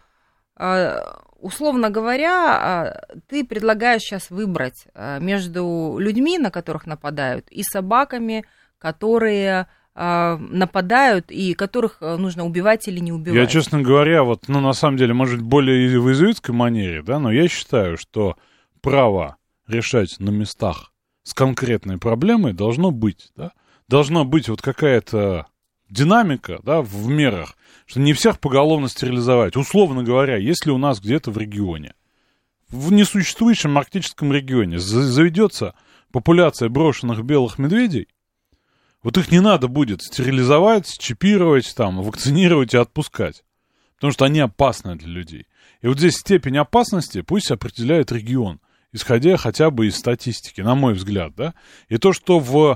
Условно говоря, ты предлагаешь сейчас выбрать между людьми, на которых нападают, и собаками, которые нападают, и которых нужно убивать или не убивать. Я, честно говоря, на самом деле, может быть, более в иезуитской манере, да, но я считаю, что право решать на местах с конкретной проблемой должно быть, да. Должна быть вот какая-то динамика, да, в мерах, что не всех поголовно стерилизовать. Условно говоря, если у нас где-то в регионе, в несуществующем арктическом регионе заведется популяция брошенных белых медведей, вот их не надо будет стерилизовать, чипировать, там, вакцинировать и отпускать, потому что они опасны для людей. И вот здесь степень опасности пусть определяет регион, исходя хотя бы из статистики, на мой взгляд, да. И то, что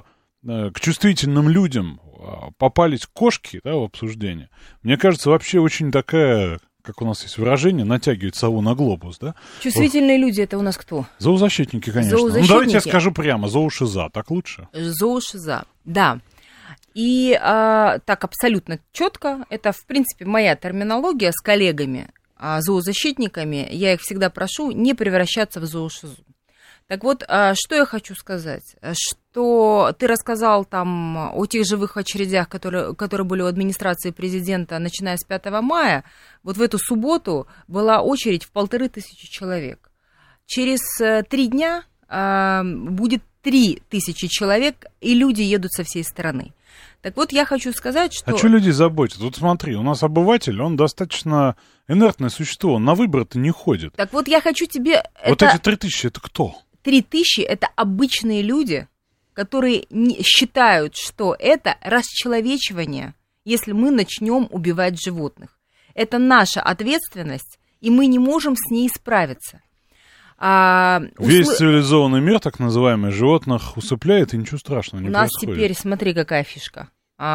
к чувствительным людям попались кошки, да, в обсуждении, мне кажется, вообще очень такая, как у нас есть выражение, натягивает сову на глобус, да? Чувствительные люди, это у нас кто? Зоозащитники, конечно. Зоозащитники. Ну, давайте я скажу прямо, зоошиза, так лучше? Зоошиза, да. И так абсолютно четко, это, в принципе, моя терминология с коллегами, зоозащитниками, я их всегда прошу не превращаться в зоошизу. Так вот, что я хочу сказать, что ты рассказал там о тех живых очередях, которые были у администрации президента, начиная с 5 мая, вот в эту субботу была очередь в 1500 человек. Через 3 дня будет 3000 человек, и люди едут со всей страны. Так вот, я хочу сказать, что... А что людей заботит? Вот смотри, у нас обыватель, он достаточно инертное существо, он на выборы-то не ходит. Так вот, я хочу тебе... Вот эти 3000, это кто? 3000 – это обычные люди, которые считают, что это расчеловечивание, если мы начнем убивать животных. Это наша ответственность, и мы не можем с ней справиться. Весь цивилизованный мир, так называемый, животных усыпляет, и ничего страшного не происходит. У нас теперь, смотри, какая фишка.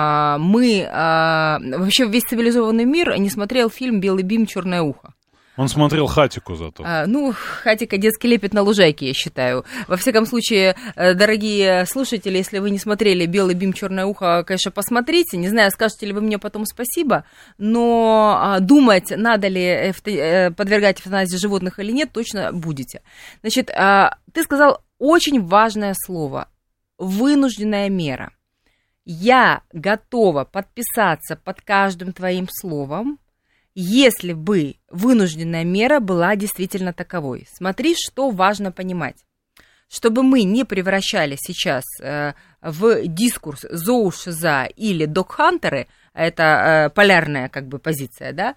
Вообще весь цивилизованный мир не смотрел фильм «Белый бим, черное ухо». Он смотрел «Хатику» зато. «Хатика» — детский лепет на лужайке, я считаю. Во всяком случае, дорогие слушатели, если вы не смотрели «Белый бим, черное ухо», конечно, посмотрите. Не знаю, скажете ли вы мне потом спасибо, но думать, надо ли подвергать эвтаназии животных или нет, точно будете. Значит, ты сказал очень важное слово – вынужденная мера. Я готова подписаться под каждым твоим словом, если бы вынужденная мера была действительно таковой. Смотри, что важно понимать. Чтобы мы не превращали сейчас в дискурс зоошиза или догхантеры, это полярная как бы позиция, да,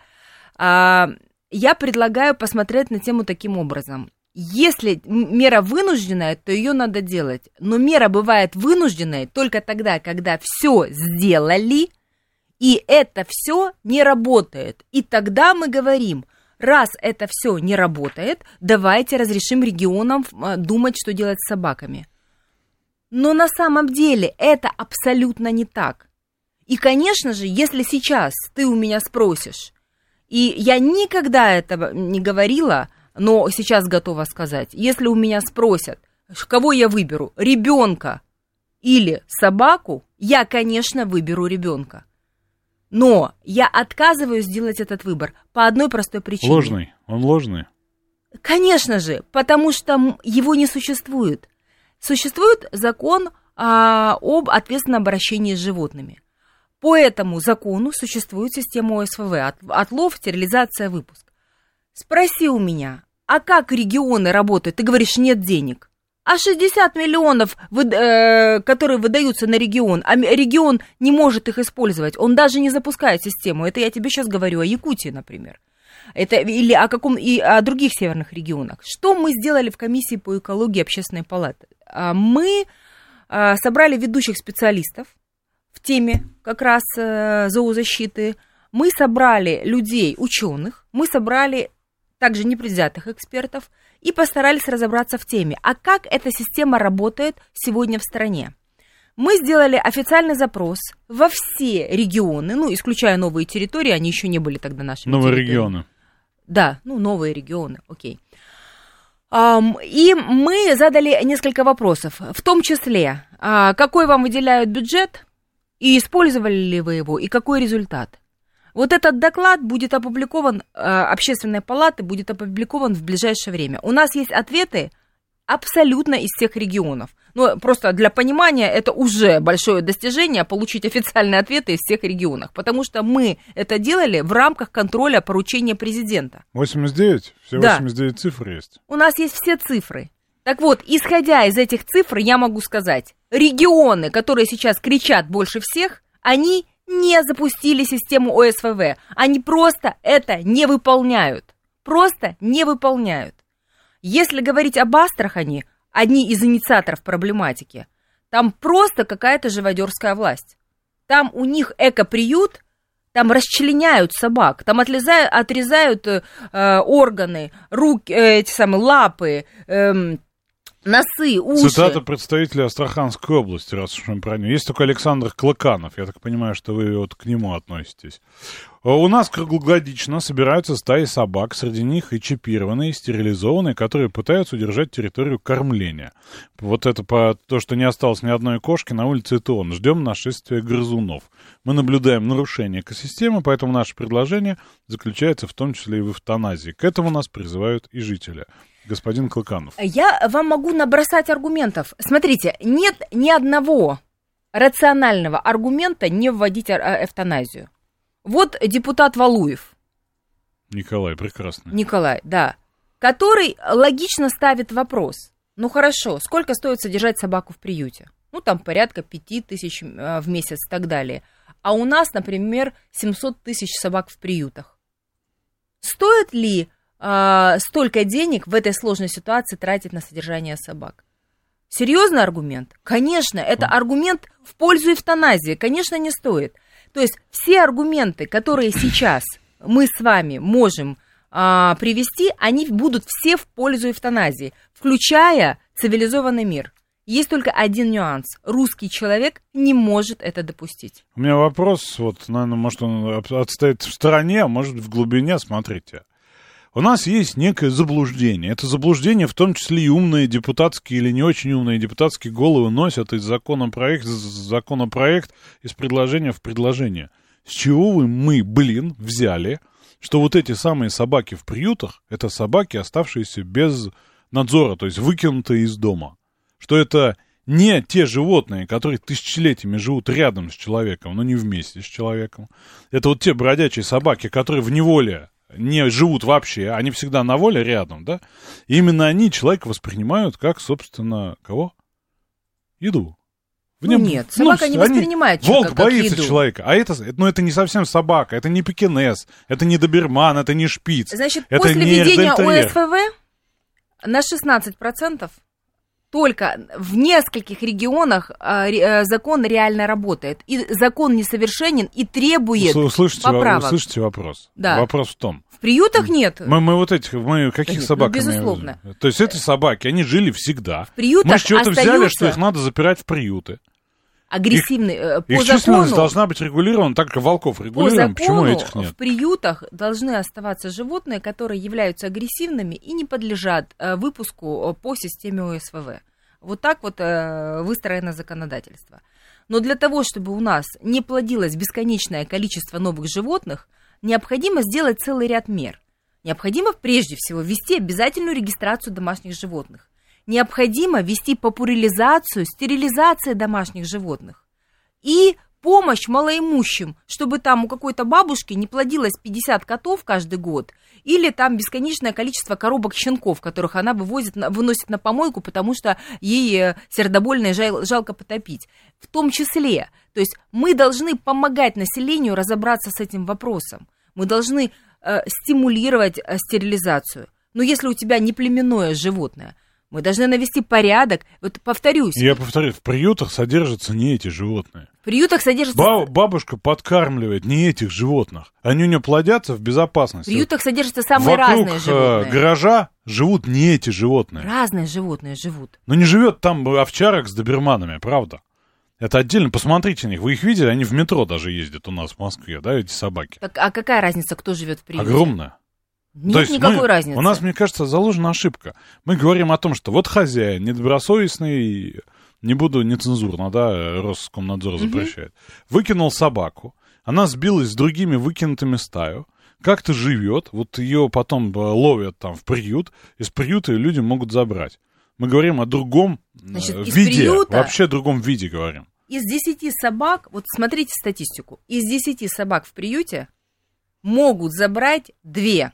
я предлагаю посмотреть на тему таким образом. Если мера вынужденная, то ее надо делать. Но мера бывает вынужденной только тогда, когда все сделали, и это все не работает. И тогда мы говорим, раз это все не работает, давайте разрешим регионам думать, что делать с собаками. Но на самом деле это абсолютно не так. И, конечно же, если сейчас ты у меня спросишь, и я никогда этого не говорила, но сейчас готова сказать, если у меня спросят, кого я выберу, ребенка или собаку, я, конечно, выберу ребенка. Но я отказываюсь делать этот выбор по одной простой причине. Ложный, он ложный. Конечно же, потому что его не существует. Существует закон об ответственном обращении с животными. По этому закону существует система ОСВВ, отлов, стерилизация, выпуск. Спроси у меня, а как регионы работают? Ты говоришь, нет денег. А 60 миллионов, которые выдаются на регион, а регион не может их использовать, он даже не запускает систему. Это я тебе сейчас говорю о Якутии, например. Это или о других северных регионах. Что мы сделали в комиссии по экологии Общественной палаты? Мы собрали ведущих специалистов в теме как раз зоозащиты. Мы собрали людей, ученых, мы собрали также непредвзятых экспертов и постарались разобраться в теме. А как эта система работает сегодня в стране? Мы сделали официальный запрос во все регионы, исключая новые территории, они еще не были тогда нашими Новые территориями. регионы. Да, новые регионы, окей. И мы задали несколько вопросов, в том числе, какой вам выделяют бюджет, и использовали ли вы его, и какой результат. Вот этот доклад будет опубликован, Общественной палаты будет опубликован в ближайшее время. У нас есть ответы абсолютно из всех регионов. Но просто для понимания, это уже большое достижение получить официальные ответы из всех регионов, потому что мы это делали в рамках контроля поручения президента. 89? Все 89 цифр есть? У нас есть все цифры. Так вот, исходя из этих цифр, я могу сказать, регионы, которые сейчас кричат больше всех, они не запустили систему ОСВВ. Они просто это не выполняют. Просто не выполняют. Если говорить об Астрахани, одни из инициаторов проблематики, там просто какая-то живодерская власть. Там у них экоприют, там расчленяют собак, там отрезают органы, руки, лапы, носы, уши. Цитата представителя Астраханской области, раз уж мы про него. Есть только Александр Клыканов. Я так понимаю, что вы вот к нему относитесь. У нас круглогодично собираются стаи собак, среди них и чипированные, и стерилизованные, которые пытаются удержать территорию кормления. Вот это то, что не осталось ни одной кошки на улице, это он. Ждем нашествия грызунов. Мы наблюдаем нарушение экосистемы, поэтому наше предложение заключается в том числе и в эвтаназии. К этому нас призывают и жители. Господин Клыканов. Я вам могу набросать аргументов. Смотрите, нет ни одного рационального аргумента не вводить эвтаназию. Вот депутат Валуев. Николай, прекрасно. Николай, да. Который логично ставит вопрос. Ну хорошо, сколько стоит содержать собаку в приюте? Там порядка 5000 в месяц и так далее. А у нас, например, 700 тысяч собак в приютах. Стоит ли столько денег в этой сложной ситуации тратить на содержание собак? Серьезный аргумент? Конечно, это аргумент в пользу эвтаназии. Конечно, не стоит. То есть все аргументы, которые сейчас мы с вами можем привести, они будут все в пользу эвтаназии, включая цивилизованный мир. Есть только один нюанс. Русский человек не может это допустить. У меня вопрос, наверное, может он отстоит в стороне, а может в глубине, смотрите. У нас есть некое заблуждение. Это заблуждение в том числе и умные депутатские или не очень умные депутатские головы носят из законопроект, из предложения в предложение. С чего мы, взяли, что вот эти самые собаки в приютах, это собаки, оставшиеся без надзора, то есть выкинутые из дома. Что это не те животные, которые тысячелетиями живут рядом с человеком, но не вместе с человеком. Это вот те бродячие собаки, которые в неволе не живут вообще, они всегда на воле рядом, да? И именно они человека воспринимают как, собственно, кого? Еду. Нет, собака не воспринимает человека волк как боится еду. человека, а это не совсем собака, это не пекинес, это не доберман, это не шпиц. Значит, это после не введения эрдельтерьер. ОСВВ на 16% только в нескольких регионах закон реально работает. И закон несовершенен и требует поправок. Услышите вопрос. Да. Вопрос в том. В приютах нет. Мы каких собак? безусловно. То есть эти собаки, они жили всегда. В приютах Мы с чего-то взяли, остаются что их надо запирать в приюты. Агрессивные. По Их численность закону, должна быть регулирована, так как волков по регулируем. Почему закону этих нет? в приютах должны оставаться животные, которые являются агрессивными и не подлежат выпуску по системе ОСВВ. Вот так вот выстроено законодательство. Но для того, чтобы у нас не плодилось бесконечное количество новых животных, необходимо сделать целый ряд мер. Необходимо прежде всего ввести обязательную регистрацию домашних животных. Необходимо ввести популяризацию, стерилизацию домашних животных. И помощь малоимущим, чтобы там у какой-то бабушки не плодилось 50 котов каждый год, или там бесконечное количество коробок-щенков, которых она выносит на помойку, потому что ей сердобольно и жалко потопить. В том числе, то есть мы должны помогать населению разобраться с этим вопросом. Мы должны стимулировать стерилизацию. Но если у тебя не племенное животное, мы должны навести порядок. Вот повторюсь. Я повторю, в приютах содержатся не эти животные. В приютах содержатся... Бабушка подкармливает не этих животных. Они у нее плодятся в безопасности. В приютах содержатся самые разные животные. Вокруг гаража живут не эти животные. Разные животные живут. Но не живет там овчарок с доберманами, правда? Это отдельно. Посмотрите на них. Вы их видели? Они в метро даже ездят у нас в Москве, да, эти собаки. Так, а какая разница, кто живет в приюте? Огромная. Нет никакой разницы. У нас, мне кажется, заложена ошибка. Мы говорим о том, что вот хозяин недобросовестный, не буду нецензурно, да, Роскомнадзор запрещает, выкинул собаку, она сбилась с другими выкинутыми в стаю, как-то живет, вот ее потом ловят там в приют, из приюта люди могут забрать. Мы говорим о другом виде, приюта, вообще другом виде говорим. Из 10 собак, вот смотрите статистику, из 10 собак в приюте могут забрать 2.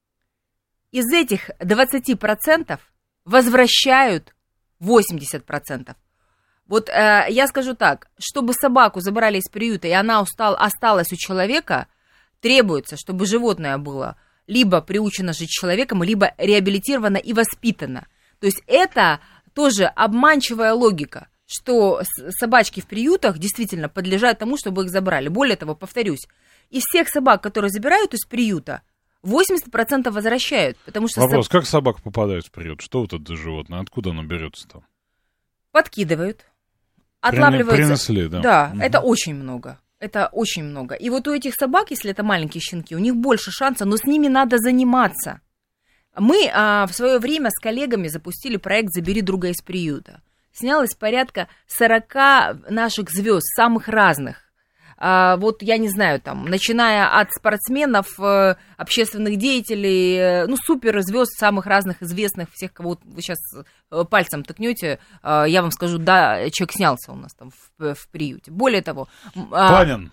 Из этих 20% возвращают 80%. Вот я скажу так, чтобы собаку забрали из приюта, и она осталась у человека, требуется, чтобы животное было либо приучено жить человеком, либо реабилитировано и воспитано. То есть это тоже обманчивая логика, что собачки в приютах действительно подлежат тому, чтобы их забрали. Более того, повторюсь, из всех собак, которые забирают из приюта, 80% возвращают, потому что... Вопрос, как собака попадает в приют? Что вот это за животное? Откуда оно берется там? Подкидывают, отлавливаются. Принесли, да. Да, это очень много. Это очень много. И вот у этих собак, если это маленькие щенки, у них больше шанса, но с ними надо заниматься. Мы в свое время с коллегами запустили проект «Забери друга из приюта». Снялось порядка 40 наших звезд, самых разных. Вот, я не знаю, там, начиная от спортсменов, общественных деятелей, ну, суперзвезд самых разных известных, всех, кого вы сейчас пальцем тыкнете, я вам скажу, да, человек снялся у нас там в приюте. Более того... Панин.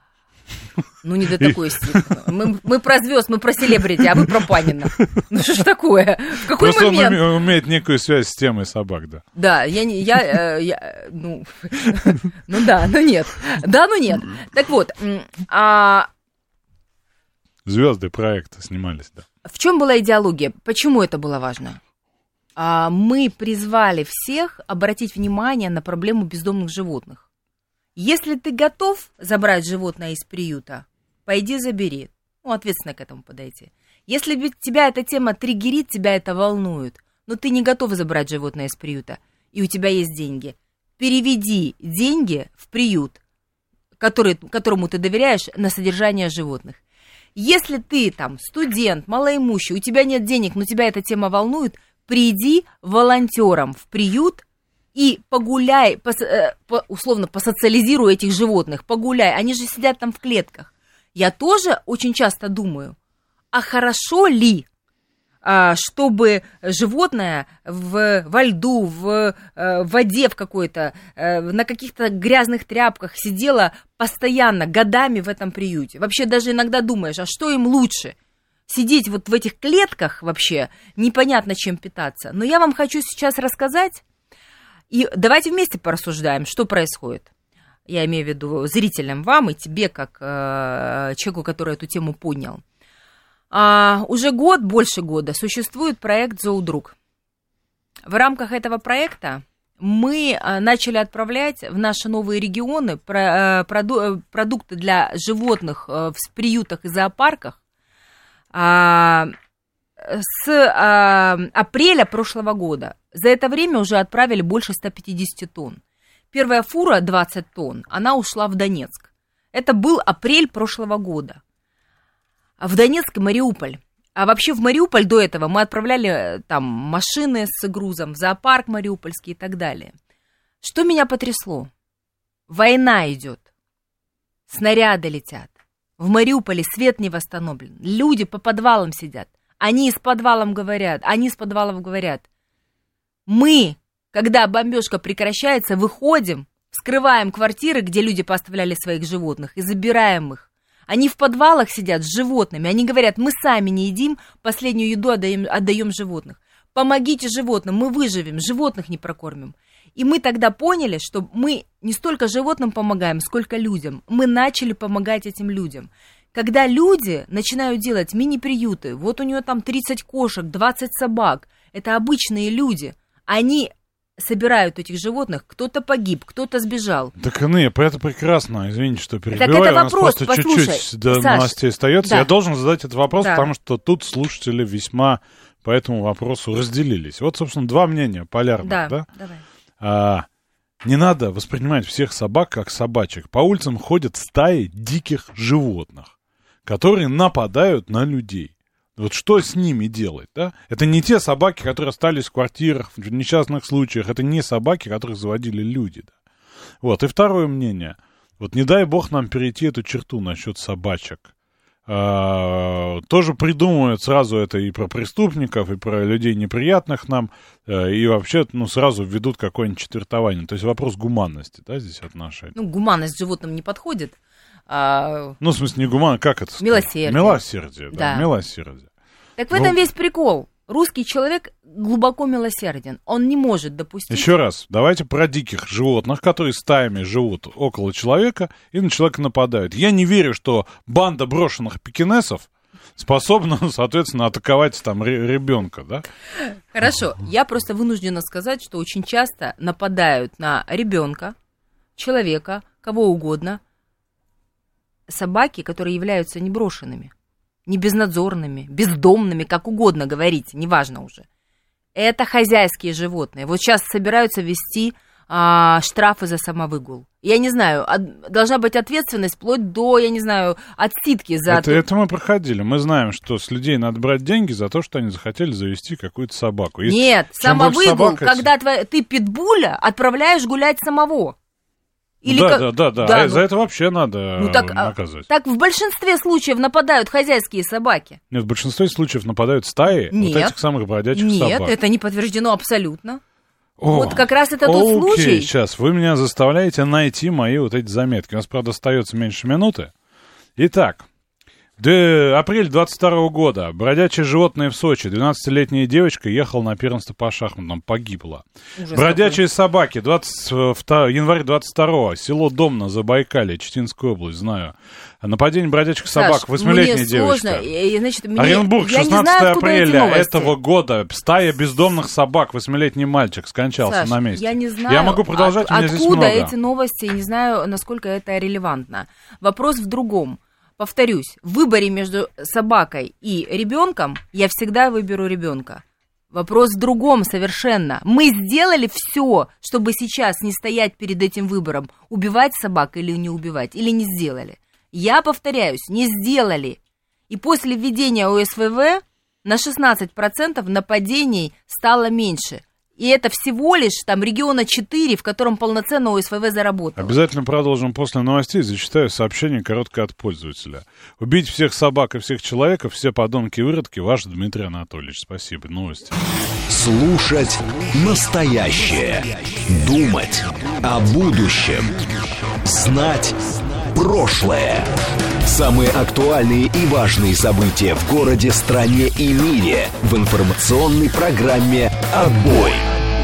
Ну, не до такой степени. Мы про звезд, мы про селебрити, а вы про Панина. Ну, что ж такое? В какой просто момент? Он имеет некую связь с темой собак, да. Да, ну да, но нет. Да, но нет. Так вот. Звезды проекта снимались, да. В чем была идеология? Почему это было важно? Мы призвали всех обратить внимание на проблему бездомных животных. Если ты готов забрать животное из приюта, пойди забери. Ну, ответственно к этому подойти. Если тебя эта тема триггерит, тебя это волнует, но ты не готов забрать животное из приюта, и у тебя есть деньги, переведи деньги в приют, которому ты доверяешь, на содержание животных. Если ты там студент, малоимущий, у тебя нет денег, но тебя эта тема волнует, приди волонтером в приют и погуляй, условно посоциализируй этих животных, погуляй, они же сидят там в клетках. Я тоже очень часто думаю, а хорошо ли, чтобы животное во льду, в воде в какой-то, на каких-то грязных тряпках сидело постоянно, годами в этом приюте. Вообще даже иногда думаешь, а что им лучше? Сидеть вот в этих клетках вообще, непонятно чем питаться. Но я вам хочу сейчас рассказать, и давайте вместе порассуждаем, что происходит. Я имею в виду зрителям, вам и тебе, как человеку, который эту тему поднял. Уже больше года существует проект «Зоодруг». В рамках этого проекта мы начали отправлять в наши новые регионы продукты для животных в приютах и зоопарках с апреля прошлого года. За это время уже отправили больше 150 тонн. Первая фура, 20 тонн, она ушла в Донецк. Это был апрель прошлого года. В Донецк и Мариуполь. А вообще в Мариуполь до этого мы отправляли там машины с грузом, в зоопарк мариупольский и так далее. Что меня потрясло? Война идет. Снаряды летят. В Мариуполе свет не восстановлен. Люди по подвалам сидят. Они с подвалов говорят. Мы, когда бомбежка прекращается, выходим, вскрываем квартиры, где люди поставляли своих животных, и забираем их. Они в подвалах сидят с животными. Они говорят, мы сами не едим, последнюю еду отдаем животных. Помогите животным, мы выживем, животных не прокормим. И мы тогда поняли, что мы не столько животным помогаем, сколько людям. Мы начали помогать этим людям. Когда люди начинают делать мини-приюты, вот у нее там 30 кошек, 20 собак, это обычные люди, они собирают этих животных, кто-то погиб, кто-то сбежал. Так, это прекрасно, извините, что перебиваю, это у нас вопрос, просто чуть-чуть до новостей остается. Да. Я должен задать этот вопрос, да. потому что тут слушатели весьма по этому вопросу разделились. Вот, собственно, два мнения полярных. Да? Давай. Не надо воспринимать всех собак как собачек. По улицам ходят стаи диких животных, которые нападают на людей. Вот что с ними делать, да? Это не те собаки, которые остались в квартирах, в несчастных случаях. Это не собаки, которых заводили люди, да? Вот, и второе мнение. Вот не дай бог нам перейти эту черту насчет собачек. Тоже придумывают сразу это и про преступников, и про людей неприятных нам, и вообще, сразу введут какое-нибудь четвертование. То есть вопрос гуманности, да, здесь отношения. Гуманность животным не подходит. В смысле, не гуманно, как это сказать? Милосердие. Милосердие, да, милосердие. Так в этом весь прикол. Русский человек глубоко милосерден. Он не может допустить... Еще раз, давайте про диких животных, которые стаями живут около человека и на человека нападают. Я не верю, что банда брошенных пекинесов способна, соответственно, атаковать там ребенка, да? Хорошо, я просто вынуждена сказать, что очень часто нападают на ребенка, человека, кого угодно, собаки, которые являются неброшенными. Не безнадзорными, бездомными, как угодно говорите, неважно уже. Это хозяйские животные. Вот сейчас собираются ввести штрафы за самовыгул. Я не знаю, должна быть ответственность вплоть до, я не знаю, отсидки за... Это мы проходили. Мы знаем, что с людей надо брать деньги за то, что они захотели завести какую-то собаку. Нет, самовыгул, когда ты питбуля отправляешь гулять самого. Или да. А за это вообще надо наказывать. Так в большинстве случаев нападают хозяйские собаки. Нет, в большинстве случаев нападают стаи вот этих самых бродячих собак. Нет, это не подтверждено абсолютно. Вот как раз это тот случай. Сейчас вы меня заставляете найти мои вот эти заметки. У нас, правда, остается меньше минуты. Итак. Апрель 22 года. Бродячие животные в Сочи. 12-летняя девочка ехала на первенство по шахматам. Погибла. Ужас. Бродячие собаки. Январь 22-го. Село Домна, Забайкалье, Читинская область. Знаю. Нападение бродячих собак. 8-летняя девочка. Оренбург. 16 апреля этого года. Стая бездомных собак. 8-летний мальчик скончался на месте. Я не знаю, я могу продолжать, у меня здесь много. Откуда эти новости. Не знаю, насколько это релевантно. Вопрос в другом. Повторюсь, в выборе между собакой и ребенком я всегда выберу ребенка. Вопрос в другом совершенно. Мы сделали все, чтобы сейчас не стоять перед этим выбором, убивать собак или не убивать, или не сделали. Я повторяюсь, не сделали. И после введения ОСВВ на 16% нападений стало меньше. И это всего лишь там региона 4, в котором полноценно ОСВВ заработало. Обязательно продолжим после новостей. Зачитаю сообщение короткое от пользователя. Убить всех собак и всех человеков, все подонки-выродки, ваш Дмитрий Анатольевич. Спасибо. Новости. Слушать настоящее. Думать о будущем. Знать прошлое. Самые актуальные и важные события в городе, стране и мире в информационной программе «Отбой».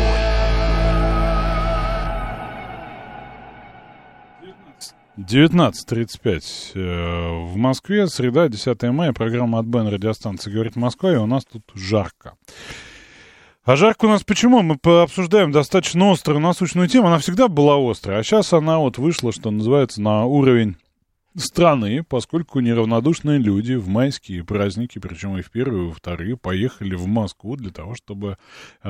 19:35 в Москве, среда, 10 мая, программа «Отбой» на радиостанции «Говорит Москва», и у нас тут жарко. А жарко у нас почему? Мы обсуждаем достаточно острую насущную тему, она всегда была острая, а сейчас она вот вышла, что называется, на уровень страны, поскольку неравнодушные люди в майские праздники, причем и в первые, и во вторые, поехали в Москву для того, чтобы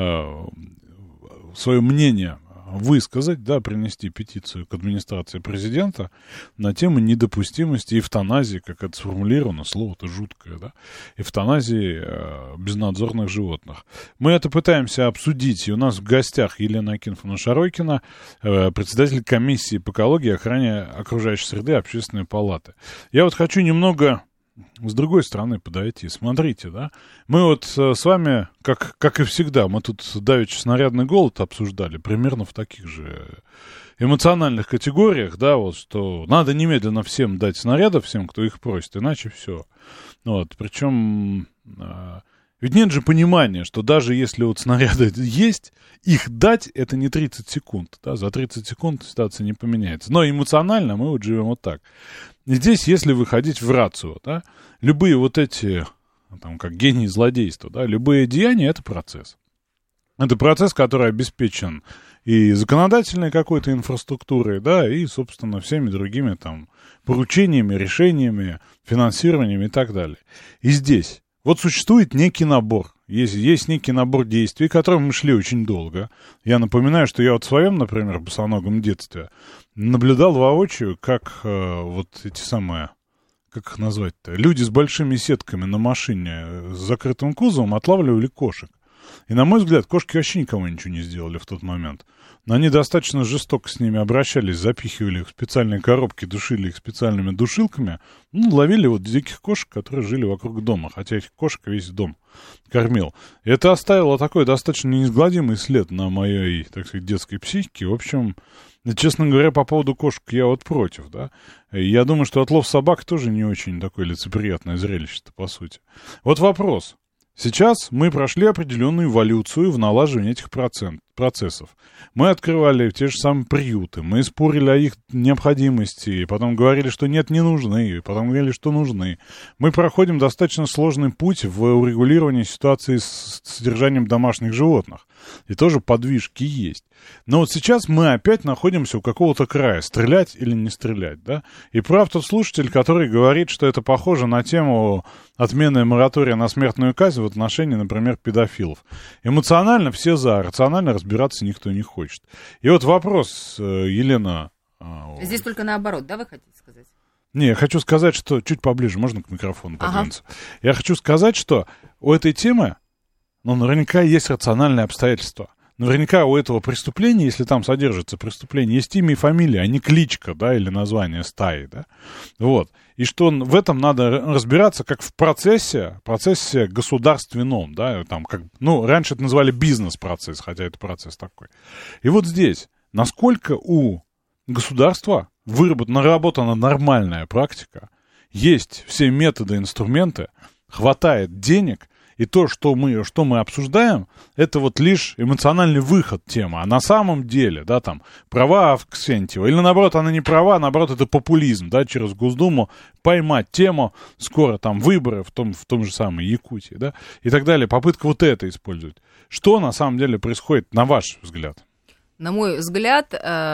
свое мнение высказать, да, принести петицию к администрации президента на тему недопустимости эвтаназии, как это сформулировано, слово-то жуткое, да, эвтаназии безнадзорных животных. Мы это пытаемся обсудить, и у нас в гостях Елена Акинфовна-Шаройкина, председатель комиссии по экологии и охране окружающей среды Общественной палаты. Я вот хочу немного с другой стороны подойти. Смотрите, да, мы вот с вами, как и всегда, мы тут давеча снарядный голод обсуждали, примерно в таких же эмоциональных категориях, да, вот, что надо немедленно всем дать снарядов, всем, кто их просит, иначе все. Вот, причем Ведь нет же понимания, что даже если вот снаряды есть, их дать это не 30 секунд. Да? За 30 секунд ситуация не поменяется. Но эмоционально мы вот живем вот так. И здесь, если выходить в рацию, да, любые вот эти, там, как гении злодейства, да, любые деяния — это процесс. Это процесс, который обеспечен и законодательной какой-то инфраструктурой, да, и, собственно, всеми другими там поручениями, решениями, финансированием и так далее. И здесь вот существует некий набор. Есть некий набор действий, к которым мы шли очень долго. Я напоминаю, что я вот в своем, например, босоногом детстве наблюдал воочию, как вот эти самые, как их назвать-то, люди с большими сетками на машине с закрытым кузовом отлавливали кошек. И, на мой взгляд, кошки вообще никому ничего не сделали в тот момент. Но они достаточно жестоко с ними обращались, запихивали их в специальные коробки, душили их специальными душилками. Ну, ловили вот диких кошек, которые жили вокруг дома, хотя этих кошек весь дом кормил. И это оставило такой достаточно неизгладимый след на моей, так сказать, детской психике. В общем, честно говоря, по поводу кошек я вот против, да. И я думаю, что отлов собак тоже не очень такое лицеприятное зрелище-то, по сути. Вот вопрос. Сейчас мы прошли определенную эволюцию в налаживании этих процессов. Мы открывали те же самые приюты, мы спорили о их необходимости, потом говорили, что нет, не нужны, потом говорили, что нужны. Мы проходим достаточно сложный путь в урегулировании ситуации с содержанием домашних животных. И тоже подвижки есть. Но вот сейчас мы опять находимся у какого-то края, стрелять или не стрелять, да? И прав тот слушатель, который говорит, что это похоже на тему отмены моратория на смертную казнь в отношении, например, педофилов. Эмоционально все за, рационально разбираться никто не хочет. И вот вопрос, Елена... Здесь только наоборот, да, вы хотите сказать? Не, я хочу сказать, что... Чуть поближе, можно к микрофону подвинуться? Я хочу сказать, что у этой темы, ну, наверняка есть рациональные обстоятельства. Наверняка у этого преступления, если там содержится преступление, есть имя и фамилия, а не кличка, да, или название стаи, да. Вот. И что в этом надо разбираться как в процессе государственном, да, там, как, ну, раньше это называли бизнес-процесс, хотя это процесс такой. И вот здесь, насколько у государства наработана нормальная практика, есть все методы, инструменты, хватает денег. И то, что мы обсуждаем, это вот лишь эмоциональный выход темы. А на самом деле, да, там, права Авксентьева, или наоборот, она не права, а наоборот, это популизм, да, через Госдуму поймать тему, скоро там выборы в том же самом Якутии, да, и так далее, попытка вот это использовать. Что на самом деле происходит, на ваш взгляд? На мой взгляд,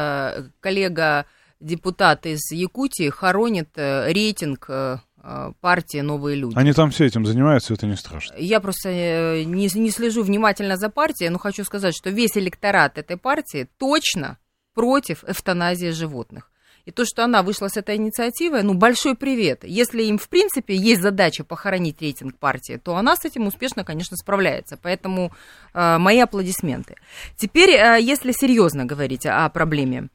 коллега-депутат из Якутии хоронит рейтинг партии «Новые люди». Они там все этим занимаются, это не страшно. Я просто не слежу внимательно за партией, но хочу сказать, что весь электорат этой партии точно против эвтаназии животных. И то, что она вышла с этой инициативой, ну, большой привет. Если им, в принципе, есть задача похоронить рейтинг партии, то она с этим успешно, конечно, справляется. Поэтому мои аплодисменты. Теперь, если серьезно говорить о проблеме.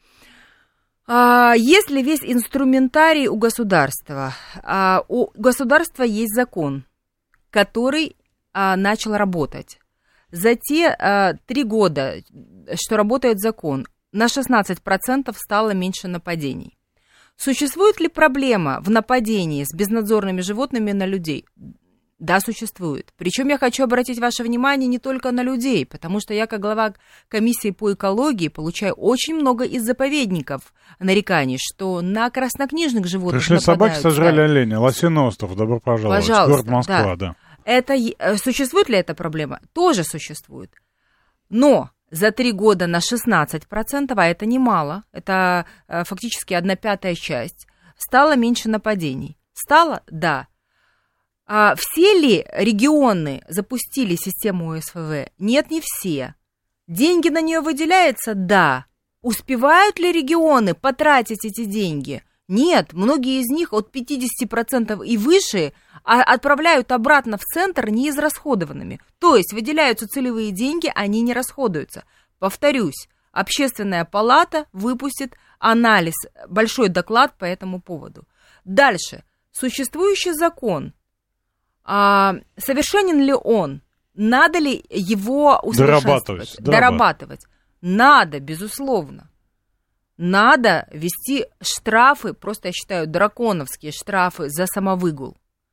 Если весь инструментарий у государства есть закон, который начал работать. За те 3 года, что работает закон, на 16% стало меньше нападений. Существует ли проблема в нападении с безнадзорными животными на людей? Да, существует. Причем я хочу обратить ваше внимание не только на людей, потому что я, как глава комиссии по экологии, получаю очень много из заповедников нареканий, что на краснокнижных животных пришли нападают. Собаки, сожрали оленя. Лосиный остров, добро пожаловать. Пожалуйста, город Москва, да. Существует ли эта проблема? Тоже существует. Но за 3 года на 16%, а это немало, это фактически 1/5 часть, стало меньше нападений. Стало? Да. Все ли регионы запустили систему ОСВВ? Нет, не все. Деньги на нее выделяются? Да. Успевают ли регионы потратить эти деньги? Нет, многие из них от 50% и выше отправляют обратно в центр неизрасходованными. То есть выделяются целевые деньги, они не расходуются. Повторюсь, Общественная палата выпустит анализ, большой доклад по этому поводу. Дальше. Существующий закон. Совершенен ли он? Надо ли его усовершенствовать? Дорабатывать. Надо, безусловно. Надо ввести штрафы, просто я считаю, драконовские штрафы за самовыгул.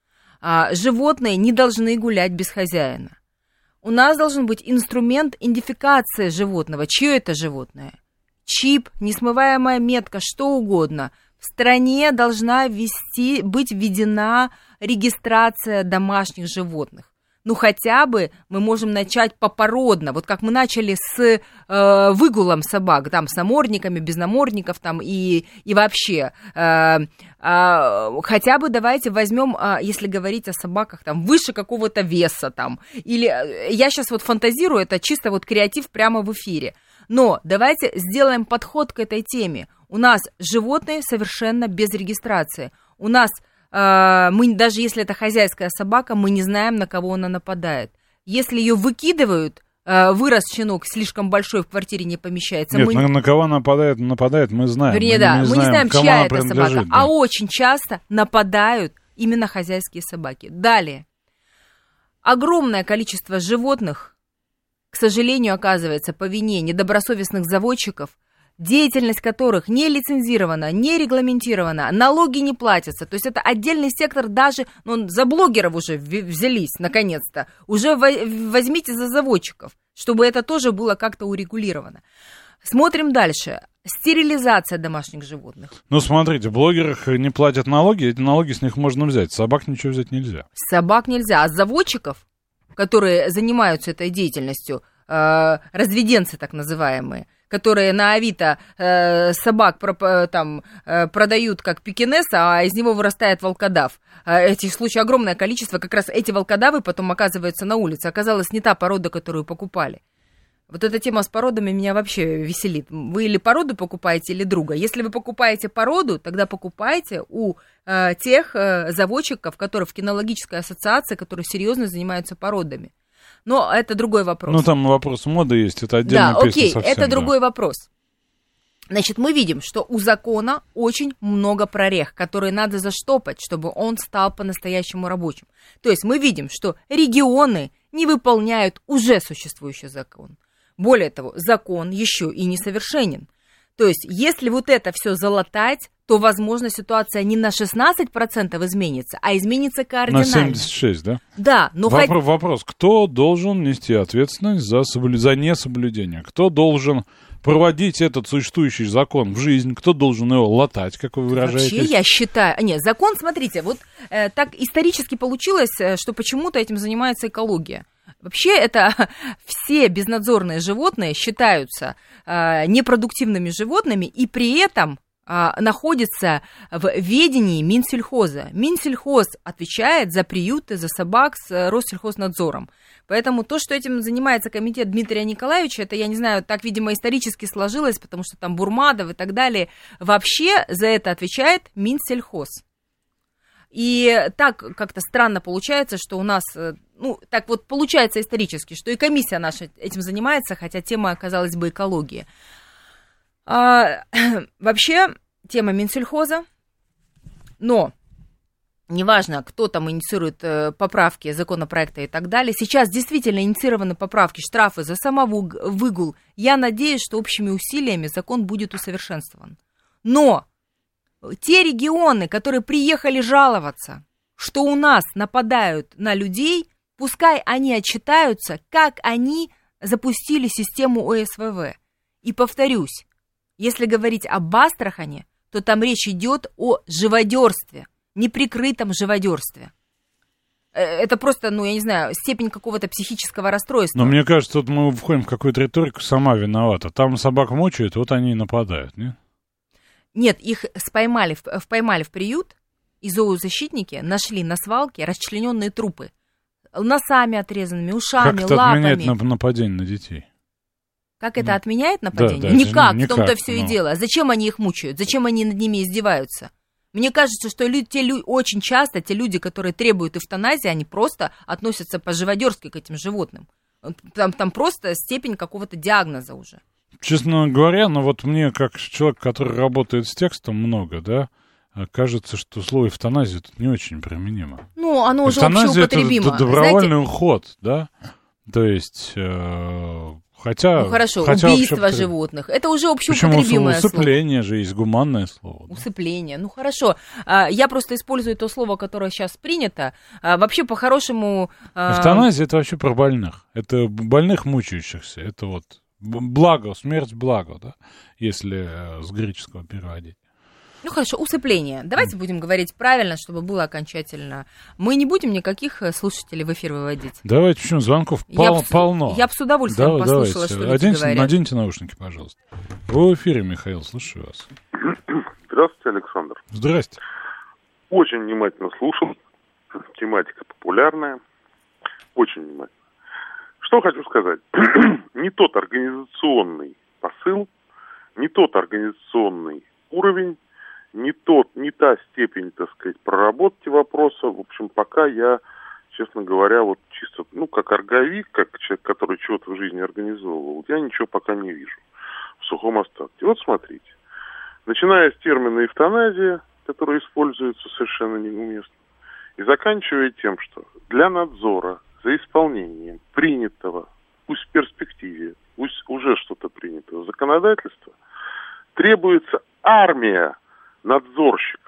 Животные не должны гулять без хозяина. У нас должен быть инструмент идентификации животного. Чье это животное? Чип, несмываемая метка, что угодно. В стране должна быть введена регистрация домашних животных. Ну, хотя бы мы можем начать попородно, вот как мы начали с выгулом собак, там, с намордниками, без намордников, там, и вообще. Хотя бы давайте возьмем, если говорить о собаках, там, выше какого-то веса, там, или, я сейчас вот фантазирую, это чисто вот креатив прямо в эфире, но давайте сделаем подход к этой теме. У нас животные совершенно без регистрации, у нас... Мы, даже если это хозяйская собака, мы не знаем, на кого она нападает. Если ее выкидывают, вырос щенок, слишком большой, в квартире не помещается. Нет, на кого нападает, мы знаем. Вернее, да, мы не знаем, чья это собака. Да. А очень часто нападают именно хозяйские собаки. Далее. Огромное количество животных, к сожалению, оказывается по вине недобросовестных заводчиков, деятельность которых не лицензирована, не регламентирована, налоги не платятся. То есть это отдельный сектор даже, за блогеров уже взялись, наконец-то. Уже возьмите за заводчиков, чтобы это тоже было как-то урегулировано. Смотрим дальше. Стерилизация домашних животных. Ну, смотрите, блогеры не платят налоги, эти налоги с них можно взять. С собак ничего взять нельзя. С собак нельзя. А с заводчиков, которые занимаются этой деятельностью, разведенцы так называемые, которые на Авито собак продают как пекинеса, а из него вырастает волкодав. Этих случаев огромное количество. Как раз эти волкодавы потом оказываются на улице. Оказалось, не та порода, которую покупали. Вот эта тема с породами меня вообще веселит. Вы или породу покупаете, или друга. Если вы покупаете породу, тогда покупайте у тех заводчиков, которые в кинологической ассоциации, которые серьезно занимаются породами. Но это другой вопрос. Ну, там вопрос моды есть, это отдельная песня окей, совсем. Это другой вопрос. Значит, мы видим, что у закона очень много прорех, которые надо заштопать, чтобы он стал по-настоящему рабочим. То есть мы видим, что регионы не выполняют уже существующий закон. Более того, закон еще и несовершенен. То есть, если вот это все залатать, то, возможно, ситуация не на 16% изменится, а изменится кардинально. На 76%, да? Да, но... Вопрос, кто должен нести ответственность за несоблюдение? Кто должен проводить этот существующий закон в жизнь? Кто должен его латать, как вы выражаетесь? Вообще, я считаю... Нет, закон, смотрите, вот так исторически получилось, что почему-то этим занимается экология. Вообще, это все безнадзорные животные считаются непродуктивными животными и при этом находятся в ведении Минсельхоза. Минсельхоз отвечает за приюты, за собак с Россельхознадзором. Поэтому то, что этим занимается комитет Дмитрия Николаевича, это, я не знаю, так, видимо, исторически сложилось, потому что там Бурмадов и так далее. Вообще за это отвечает Минсельхоз. И так как-то странно получается, что у нас, так вот получается исторически, что и комиссия наша этим занимается, хотя тема, казалось бы, экология. Вообще, тема Минсельхоза, но неважно, кто там инициирует поправки законопроекта и так далее, сейчас действительно инициированы поправки, штрафы за самовыгул. Я надеюсь, что общими усилиями закон будет усовершенствован. Но те регионы, которые приехали жаловаться, что у нас нападают на людей, пускай они отчитаются, как они запустили систему ОСВВ. И повторюсь, если говорить об Астрахани, то там речь идет о живодерстве, неприкрытом живодерстве. Это просто, я не знаю, степень какого-то психического расстройства. Но мне кажется, тут мы входим в какую-то риторику, сама виновата. Там собак мучают, вот они и нападают, нет? Нет, их впоймали в приют, и зоозащитники нашли на свалке расчлененные трупы. Носами отрезанными, ушами, как это лапами. отменяет нападение на детей? Как это отменяет нападение? Да, никак, в том-то никак, все и дело. Зачем они их мучают? Зачем они над ними издеваются? Мне кажется, что очень часто те люди, которые требуют эвтаназии, они просто относятся по-живодерски к этим животным. Там просто степень какого-то диагноза уже. Честно говоря, вот мне, как человек, который работает с текстом много, да, кажется, что слово эвтаназия тут не очень применимо. Оно уже общеупотребимо. Это добровольный уход, да? То есть Хотя, Ну хорошо, хотя убийство животных. Это уже общеупотребимое Почему? слово. Усыпление же есть гуманное слово. Усыпление. Ну хорошо. Я просто использую то слово, которое сейчас принято. Вообще, по-хорошему... Эвтаназия — это вообще про больных. Это больных мучающихся. Это вот благо, смерть благо, да, если с греческого переводить. Ну хорошо, усыпление. Давайте будем говорить правильно, чтобы было окончательно. Мы не будем никаких слушателей в эфир выводить. Давайте, почему? Звонков полно. Я бы с удовольствием послушала, что люди говорят. Наденьте наушники, пожалуйста. Вы в эфире, Михаил, слушаю вас. Здравствуйте, Александр. Здрасте. Очень внимательно слушал. Тематика популярная. Очень внимательно. Что хочу сказать. Не тот организационный посыл, не тот организационный уровень, не та степень, так сказать, проработки вопроса. В общем, пока я, честно говоря, вот чисто, как орговик, как человек, который чего-то в жизни организовывал, я ничего пока не вижу в сухом остатке. Вот смотрите. Начиная с термина эвтаназия, который используется совершенно неуместно, и заканчивая тем, что для надзора за исполнением принятого, пусть в перспективе, пусть уже что-то принятого законодательства, требуется армия надзорщиков.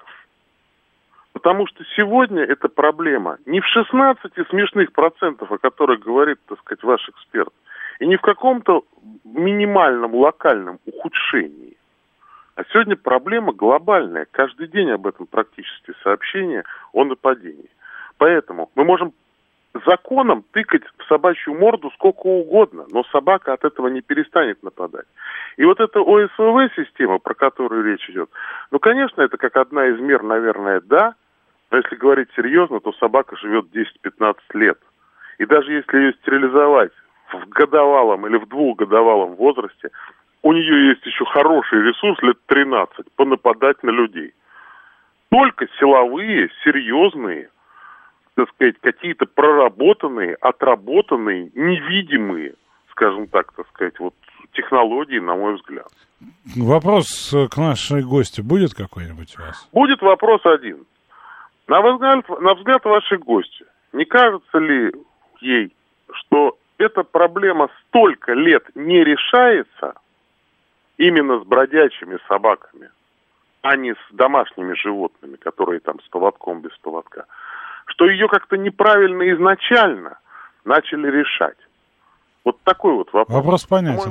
Потому что сегодня эта проблема не в 16 смешных процентах, о которых говорит, так сказать, ваш эксперт, и не в каком-то минимальном локальном ухудшении. А сегодня проблема глобальная. Каждый день об этом практически сообщения о нападении. Поэтому мы можем законом тыкать в собачью морду сколько угодно, но собака от этого не перестанет нападать. И вот эта ОСВВ-система, про которую речь идет, конечно, это как одна из мер, наверное, да, но если говорить серьезно, то собака живет 10-15 лет. И даже если ее стерилизовать в годовалом или в двухгодовалом возрасте, у нее есть еще хороший ресурс лет 13 понападать на людей. Только силовые, серьезные, так сказать, какие-то проработанные, отработанные, невидимые, скажем так сказать, технологии, на мой взгляд. Вопрос к нашей гости будет какой-нибудь у вас? Будет вопрос один. На взгляд вашей гости, не кажется ли ей, что эта проблема столько лет не решается именно с бродячими собаками, а не с домашними животными, которые там с поводком, без поводка, что ее как-то неправильно изначально начали решать? Вот такой вот вопрос. Вопрос понятен.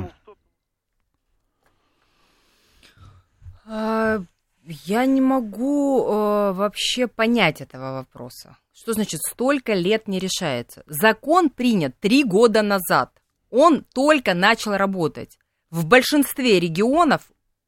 Я не могу вообще понять этого вопроса. Что значит столько лет не решается? Закон принят 3 года назад. Он только начал работать. В большинстве регионов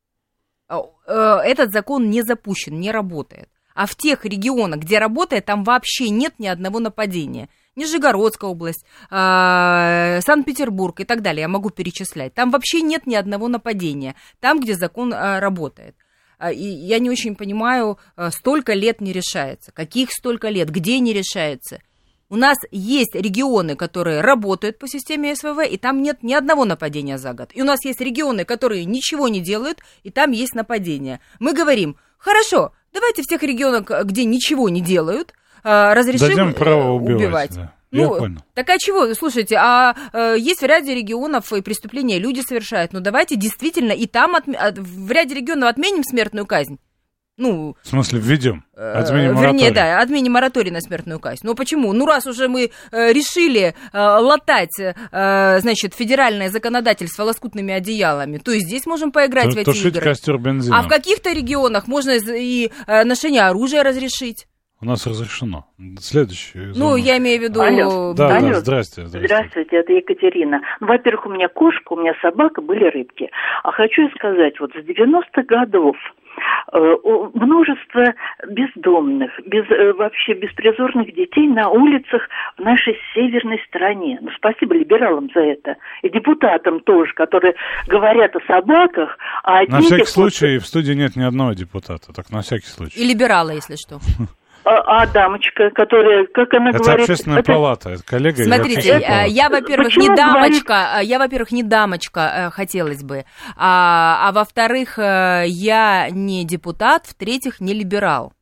этот закон не запущен, не работает. А в тех регионах, где работает, там вообще нет ни одного нападения. Нижегородская область, Санкт-Петербург и так далее, я могу перечислять. Там вообще нет ни одного нападения, там, где закон работает. И я не очень понимаю, столько лет не решается. Каких столько лет? Где не решается? У нас есть регионы, которые работают по системе СВВ, и там нет ни одного нападения за год. И у нас есть регионы, которые ничего не делают, и там есть нападения. Мы говорим, хорошо, давайте в тех регионах, где ничего не делают, разрешим дадим право убивать. Да. Я понял. Так а чего? Слушайте, есть в ряде регионов и преступления люди совершают. Давайте действительно и там в ряде регионов отменим смертную казнь. В смысле, введем? Отменим мораторий. Вернее, да, отменим мораторий на смертную казнь. Почему? Раз уже мы решили латать, федеральное законодательство лоскутными одеялами, то и здесь можем поиграть в эти тушить игры. Костер бензином. А в каких-то регионах можно и ношение оружия разрешить. У нас разрешено. Следующий. Я имею в виду... Алло. Да, Алло. Здравствуйте. Здравствуйте, это Екатерина. Во-первых, у меня кошка, у меня собака, были рыбки. А хочу сказать, с 90-х годов множество бездомных, вообще беспризорных детей на улицах в нашей северной стране. Спасибо либералам за это. И депутатам тоже, которые говорят о собаках, а о детях... На всякий случай, в студии нет ни одного депутата, так на всякий случай. И либерала, если что. А дамочка, которая, как она говорит... Это общественная палата, это коллега. Смотрите, я, во-первых, не дамочка, хотелось бы, а во-вторых, я не депутат, в-третьих, не либерал.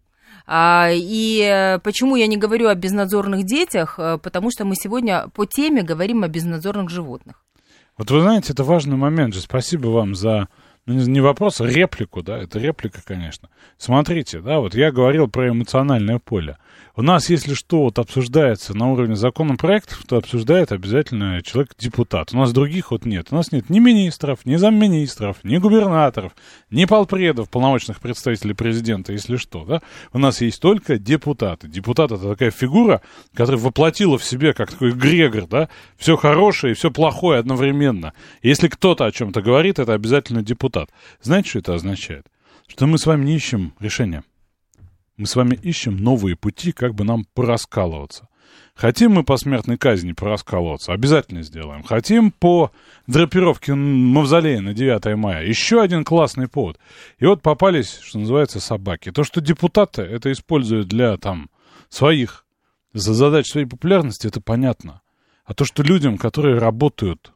И почему я не говорю о безнадзорных детях? Потому что мы сегодня по теме говорим о безнадзорных животных. Вот вы знаете, это важный момент же. Спасибо вам за, не вопрос, а реплику, да, это реплика, конечно. Смотрите, да, вот я говорил про эмоциональное поле. У нас, если что, вот обсуждается на уровне законопроектов, то обсуждает обязательно человек-депутат. У нас других вот нет. У нас нет ни министров, ни замминистров, ни губернаторов, ни полпредов, полномочных представителей президента, если что, да. У нас есть только депутаты. Депутат — это такая фигура, которая воплотила в себе, как такой эгрегор, да, все хорошее и все плохое одновременно. И если кто-то о чем-то говорит, это обязательно депутат. Знаете, что это означает? Что мы с вами не ищем решения. Мы с вами ищем новые пути, как бы нам пораскалываться. Хотим мы по смертной казни пораскалываться? Обязательно сделаем. Хотим по драпировке мавзолея на 9 мая? Еще один классный повод. И вот попались, что называется, собаки. То, что депутаты это используют для там своих задач, своей популярности, это понятно. А то, что людям, которые работают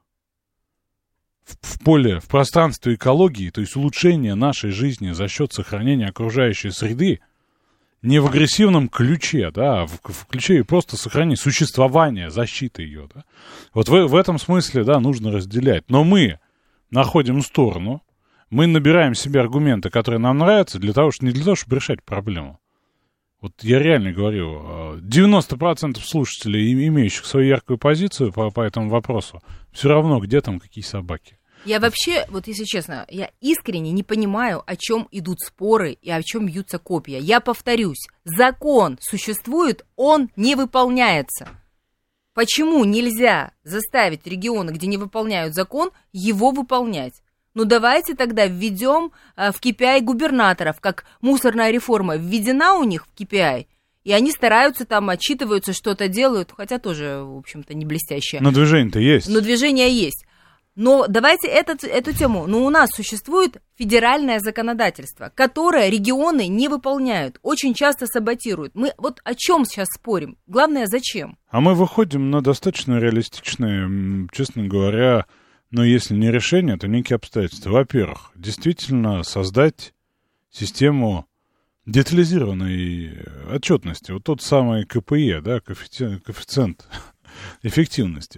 в поле, в пространстве экологии, то есть улучшение нашей жизни за счет сохранения окружающей среды, не в агрессивном ключе, да, а в ключе просто сохранения существования, защиты ее, да. Вот в этом смысле, да, нужно разделять. Но мы находим сторону, мы набираем себе аргументы, которые нам нравятся, не для того, чтобы решать проблему. Вот я реально говорю, 90% слушателей, имеющих свою яркую позицию по этому вопросу, все равно, где там какие собаки. Я вообще, вот если честно, я искренне не понимаю, о чем идут споры и о чем бьются копья. Я повторюсь, закон существует, он не выполняется. Почему нельзя заставить регионы, где не выполняют закон, его выполнять? Ну давайте тогда введем в KPI губернаторов, как мусорная реформа введена у них в KPI, и они стараются там, отчитываются, что-то делают, хотя тоже, в общем-то, не блестящее. Но движение-то есть. Но движение есть. Но давайте эту тему. Но у нас существует федеральное законодательство, которое регионы не выполняют, очень часто саботируют. Мы вот о чем сейчас спорим? Главное, зачем? А мы выходим на достаточно реалистичные, честно говоря, но если не решение, то некие обстоятельства. Во-первых, действительно создать систему детализированной отчетности. Вот тот самый КПЕ, да, коэффициент эффективности.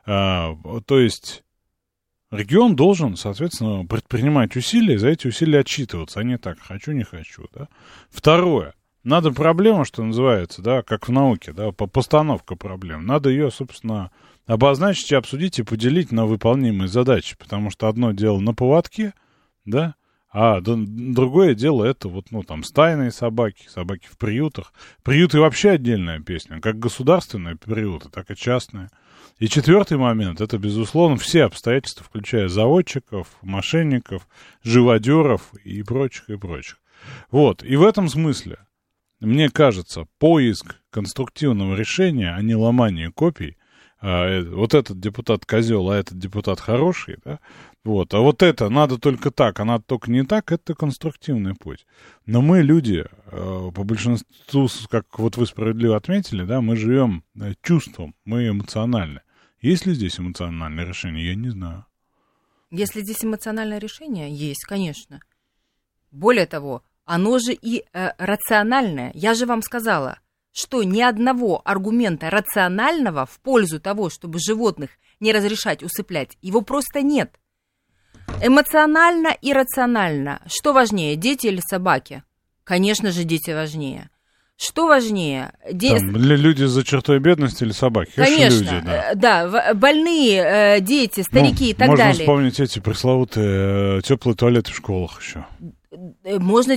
То есть регион должен, соответственно, предпринимать усилия, за эти усилия отчитываться, а не так, хочу, не хочу, да. Второе. Надо проблему, что называется, да, как в науке, да, постановка проблем. Надо ее, собственно, обозначить, обсудить и поделить на выполнимые задачи, потому что одно дело на поводке, да, а другое дело это вот, ну, там, стайные собаки, собаки в приютах. Приюты вообще отдельная песня, как государственные приюты, так и частные. И четвертый момент, это, безусловно, все обстоятельства, включая заводчиков, мошенников, живодеров и прочих, и прочих. Вот, и в этом смысле, мне кажется, поиск конструктивного решения, а не ломание копий, вот этот депутат козел, а этот депутат хороший, да, вот, а вот это надо только так, а надо только не так, это конструктивный путь. Но мы, люди, по большинству, как вот вы справедливо отметили, да, мы живем чувством, мы эмоциональны. Есть ли здесь эмоциональное решение, я не знаю. Если здесь эмоциональное решение, есть, конечно. Более того, оно же и рациональное. Я же вам сказала, что ни одного аргумента рационального в пользу того, чтобы животных не разрешать усыплять, его просто нет. Эмоционально и рационально. Что важнее, дети или собаки? Конечно же, дети важнее. Что важнее? Люди за чертой бедности или собаки? Конечно, люди, да, больные, дети, старики и так можно далее. Можно вспомнить эти пресловутые теплые туалеты в школах еще. Можно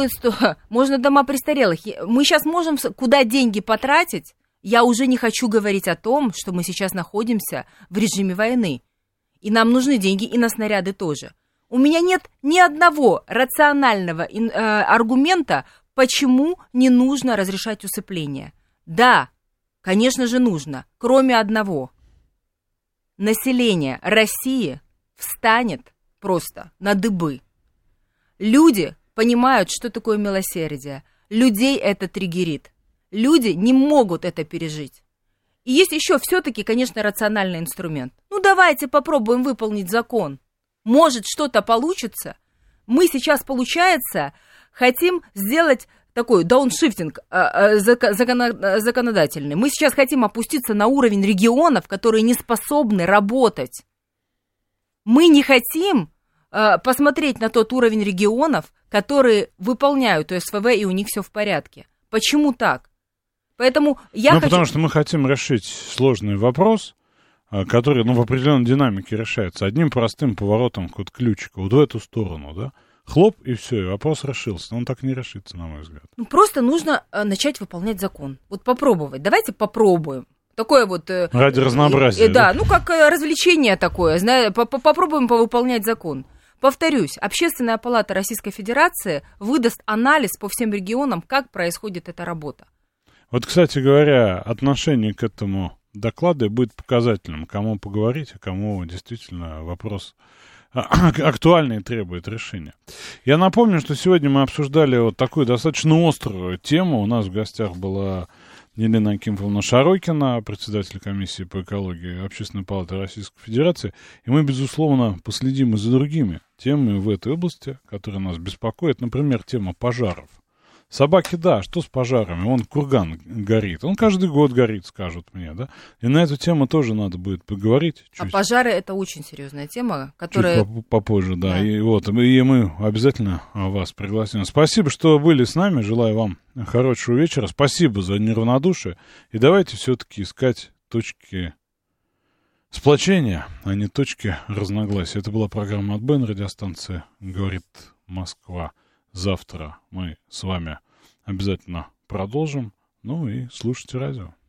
можно дома престарелых. Мы сейчас можем куда деньги потратить. Я уже не хочу говорить о том, что мы сейчас находимся в режиме войны. И нам нужны деньги, и на снаряды тоже. У меня нет ни одного рационального аргумента, почему не нужно разрешать усыпление. Да, конечно же нужно, кроме одного. Население России встанет просто на дыбы. Люди понимают, что такое милосердие. Людей это триггерит. Люди не могут это пережить. И есть еще все-таки, конечно, рациональный инструмент. Ну, давайте попробуем выполнить закон. Может, что-то получится. Мы сейчас, получается, хотим сделать такой дауншифтинг законодательный. Мы сейчас хотим опуститься на уровень регионов, которые не способны работать. Мы не хотим посмотреть на тот уровень регионов, которые выполняют ОСВВ, и у них все в порядке. Почему так? Поэтому потому что мы хотим решить сложный вопрос, который, в определенной динамике решается одним простым поворотом ключика, вот в эту сторону, да? Хлоп, и все, и вопрос решился. Но он так не решится, на мой взгляд. Просто нужно начать выполнять закон. Вот попробовать. Давайте попробуем. Такое вот... Ради разнообразия. Да, как развлечение такое. Попробуем повыполнять закон. Повторюсь, Общественная палата Российской Федерации выдаст анализ по всем регионам, как происходит эта работа. Вот, кстати говоря, отношение к этому докладу будет показательным. Кому поговорить, а кому действительно вопрос актуальный и требует решения. Я напомню, что сегодня мы обсуждали вот такую достаточно острую тему. У нас в гостях была Елена Акимовна Шарокина, председатель комиссии по экологии Общественной палаты Российской Федерации. И мы, безусловно, последим и за другими темами в этой области, которые нас беспокоят. Например, тема пожаров. Собаки, да, что с пожарами? Вон курган горит. Он каждый год горит, скажут мне, да? И на эту тему тоже надо будет поговорить. А пожары — это очень серьезная тема, которая... Чуть попозже, да. И мы обязательно вас пригласим. Спасибо, что были с нами. Желаю вам хорошего вечера. Спасибо за неравнодушие. И давайте все-таки искать точки сплочения, а не точки разногласия. Это была программа «Отбой» на радиостанции «Говорит Москва». Завтра мы с вами обязательно продолжим. И слушайте радио.